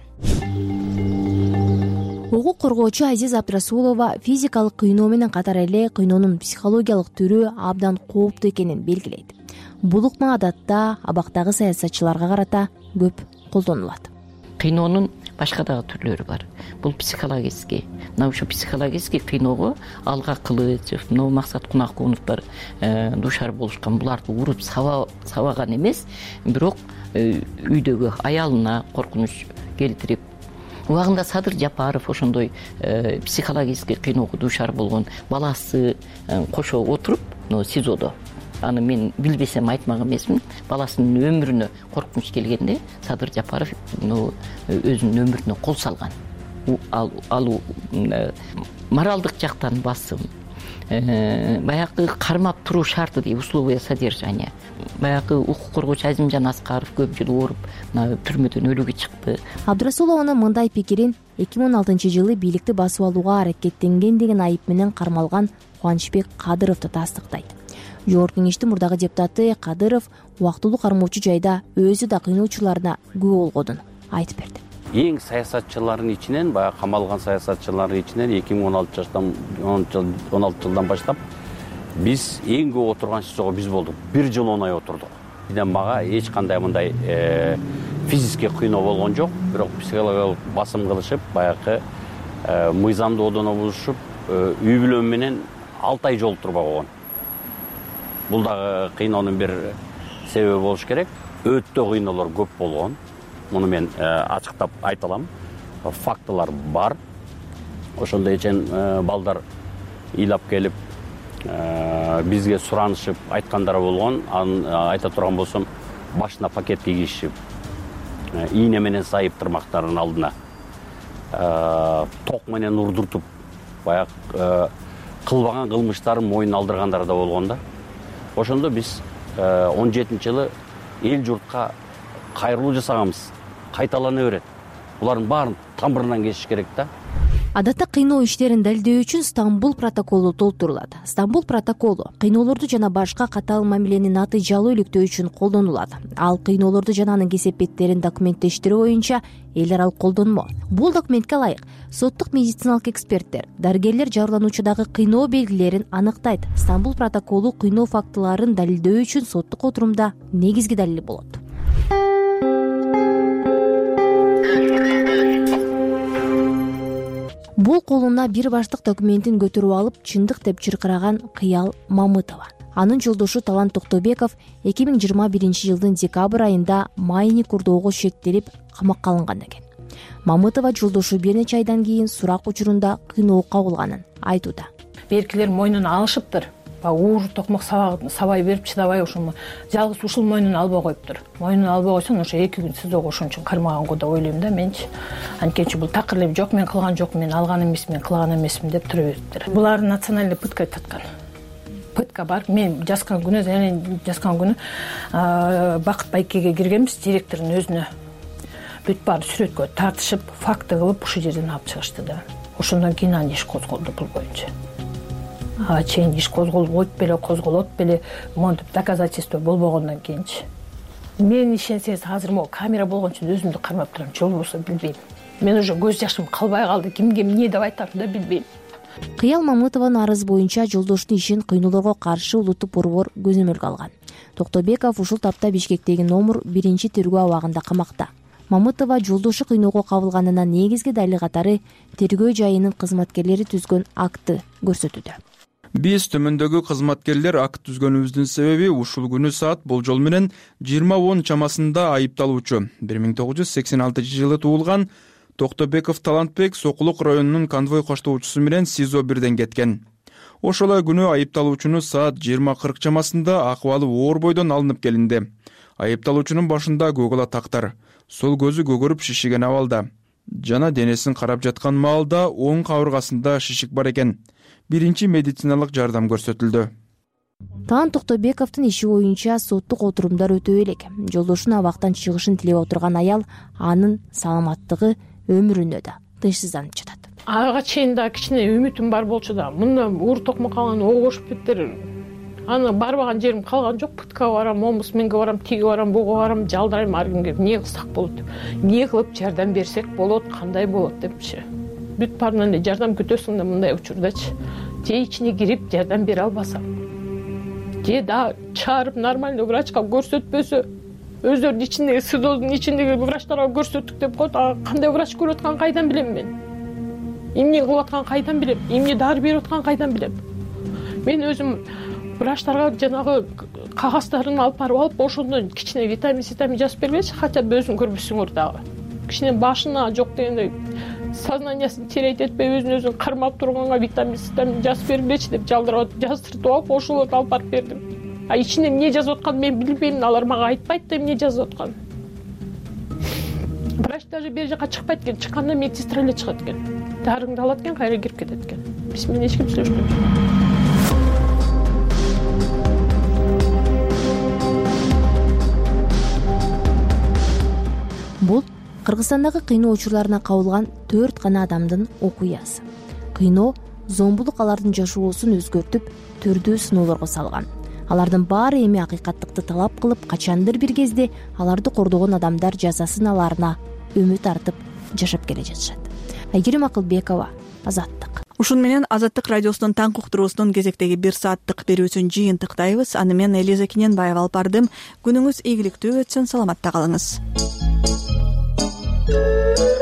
Укук коргоочу Азиз Абдрасулова физикалык кыйноо менен катар эле кыйноонун психологиялык түрү абдан кооптуу экенин белгилейт. Бул ыкма адатта абактагы саясатчыларга карата көп колдонулат. Кыйноонун башка дагы түрлөрү бар. Бул психологический. Мына ушу психологический кыйноого Алга Кылычев, Максат Кунакуновдор дуушар болушкан. Буларды уруп сабаган эмес, бирок үйдөгү аялына коркунуч келтирип, убагында Садыр Жапаров ошондой психологический кыйноого дуушар болгон. Баласы кошо отуруп, СИЗОдо. Аны мен билбесем айтмак эмесмин. Баласынын өмүрүнө коркунуч келгенде Садыр Жапаров өзүнүн өмүрүнө кол салган. Ал моралдык жактан басым, баягы кармап туруу шарты дейт, условия содержания. Баягы укук коргоочу Азимжан Аскаров көп жыл ооруп, түрмөдөн өлүгү чыкты. Абдрасулованын мындай пикирин 2016-жылы бийликти басып алууга аракеттенген деген айып менен кармалган Кубанычбек Кадыровду тастыктайт. Жогорку кеңештин мурдагы депутаты Кадыров убактылуу кармоочу жайда өзү да кыйноочуларына күбө болгонун айтып берди. Эң саясатчылардын ичинен, баягы камалган саясатчылардын ичинен 2016 жылдан баштап биз эң көп отурган СИЗОго биз болдук. 1 жыл 10 ай отурдук. Биден мага эч кандай мындай физический кыйноо болгон жок, бирок психологиялык басым кылышып, баягы мыйзамды одоно бузушуп, үй бүлөм менен 6 ай жолтурбай койгон. Бул дагы кыйноонун бир себеби болуш керек. Өтө кыйноолор көп болгон. Муну мен ачыктап айта алам. Фактылар бар. Ошондой ичен балдар ыйлап келип бизге суранышып айткандары болгон. Аны айта турган болсом, башына пакет кийишип, ийне менен сайып тырмактардын алдына ток менен урдуртуп, баягы кылбаган кылмыштарын мойнуна алдыргандар да болгон да. Ошондо биз 17-жылы эл журтка кайрылуу жасаганбыз. Кайталана берет. Булардын баарын тамырынан кесиш керек да. Адатта кыйноо иштерин далилдөө үчүн Стамбул протоколу толтурулат. Стамбул протоколу кыйноолорду жана башка катаал мамилени натыйжалуу иликтөө үчүн колдонулат. Ал кыйноолорду жана анын кесепеттерин документтештирүү боюнча эл аралык колдонмо. Бул документке ылайык соттук медициналык эксперттер, дарыгерлер жабырлануучудагы кыйноо белгилерин аныктайт. Стамбул протоколу кыйноо фактыларын далилдөө үчүн соттук отурумда негизги далил болот. Бул колуна бир баштык документин көтөрүп алып, чындык деп чыркыраган Кыял Мамытова. Анын жолдошу Талант Токтобеков 2021-жылдын декабрь айында майни курдоого шектелип камакка алынган экен. Мамытова жолдошу бир нече айдан кийин сурак учурунда кыйноого кабылганын айтууда. Беркилер мойнуна алышыптыр. Уур токмок сабай берип чыдабай ошону жалгыз ушул мойнуна албай коюптур. Мойнуна албай койсоң ошо 2 күн СИЗОго ошон үчүн кармаганго деп ойлойм да менчи. Анткени бул такыр эле жок, мен кылган жокмун, мен алган эмесмин, кылган эмесмин деп тура бериптир. Булар национальный пытка таткан. Пытка бар. Мен жазган күнү Бакыт Байкеге киргенбиз, директордун өзүнө. Бүт баары сүрөткө тартышып, факты кылып ушул жерден алып чыгышты да. Ошондон кийин аны иш козголду бул боюнча. Чейин иш козголот беле, монтип доказательство болбогондон кийинчи. Мен ишенсеңиз азыр могу камера болгон үчүн өзүмдү кармап турам, жол болсо билбейм. Мен уже көз жашым калбай калды, кимге эмне деп айтарымды да билбейм. Кыял Мамытованын арызы боюнча жолдоштун ишин кыйноолорго каршы улуттук борбор көзөмөлгө алган. Токтобеков ушул тапта Бишкектеги номер 1-тергөө абагында камакта. Мамытова жолдошу кыйноого кабылганына негизги далил катары тергөө жайынын кызматкерлери түзгөн акты көрсөтүүдө. Биз төмөндөгү кызматкерлер акт түзгөнүбүздүн себеби ушул күнү саат болжол менен 20:10 чамасында айыпталуучу 1986-жылы туулган Токтобеков Талантбек Сокулук районунун конвой коштоочусу менен СИЗО 1ден кеткен. Ошол күнү айыпталуучуну саат 20:40 чамасында акыбалы оор бойдон алынып келинди. Айыпталуучунун башында көк атактар, сол көзү көгөрүп шишиген абалда жана денесин карап жаткан маалда оң кабыргасында шишик бар экен. Биринчи медициналык жардам көрсөтүлдү. Талант Токтобековдун иши боюнча соттук отурумдар өтө элек. Жолдошунун абактан чыгышын тилеп отурган аял анын саламаттыгы өмүрүнө да тынчсызданып жатат. Ага чейин да кичине үмүтүм бар болчу да. Мында уур токмок калган огошуп беттер. Аны барбаган жерим калган жок. Пыткага барам, омбусменге барам, тиги барам, буга барам, жалдырайм ар кимге. Эмне кылсак болот деп. Эмне кылып жардам берсек болот, кандай болот депчи. Бүт баарынан эле жардам күтөсүң да мындай учурдачы. Же ичине кирип жардам бере албасам, же да чыгарып нормальный врачка көрсөтпөсө, өздөрүнүн ичиндеги СИЗОдун ичиндеги врачтарга көрсөттүк деп коет. Кандай врач көрүп атканын кайдан билем мен? Эмне кылып атканын кайдан билем? Эмне дары берип атканын кайдан билем? Мен өзүм врачтарга жанагы кагаздарын алып барып алып, ошондон кичине витамин жазып бергилечи, хотя бы өзүң көрбөсүңөр дагы. Кичине башына жок дегенде сознаниясын терейтетпей өзүн кармап турганга витамин жазып бергилечи деп жаздыртып алып, ошолорду алып барып бердим. Ичинде эмне жазып атканын мен билбейм, алар мага айтпайт да эмне жазып атканын. Врач даже бери жака чыкпайт экен, чыкканда медсестра эле чыгат экен. Дарыңды алат экен, кайра кирип кетет экен. Биз менен эч ким сүйлөшпөйт. Бул кыргызстандагы кыйноо учурларына кабылган 4 гана адамдын окуясы. Кыйноо, зомбулук алардын жашоосун өзгөртүп, түрдүү сыноолорго салган. Алардын баары эми акыйкаттыкты талап кылып, качандыр бир кезде аларды кордогон адамдар жазасын аларына үмүт артып жашап келе жатышат. Айгерим Акылбекова, Азаттык. Ушун менен Азаттык радиосунун таң уктуруусунун кезектеги 1 сааттык берүүсүн жыйынтыктайбыз. Аны мен Элиза Кененбаева алып бардым. Күнүңүз ийгиликтүү өтсүн, саламатта калыңыз.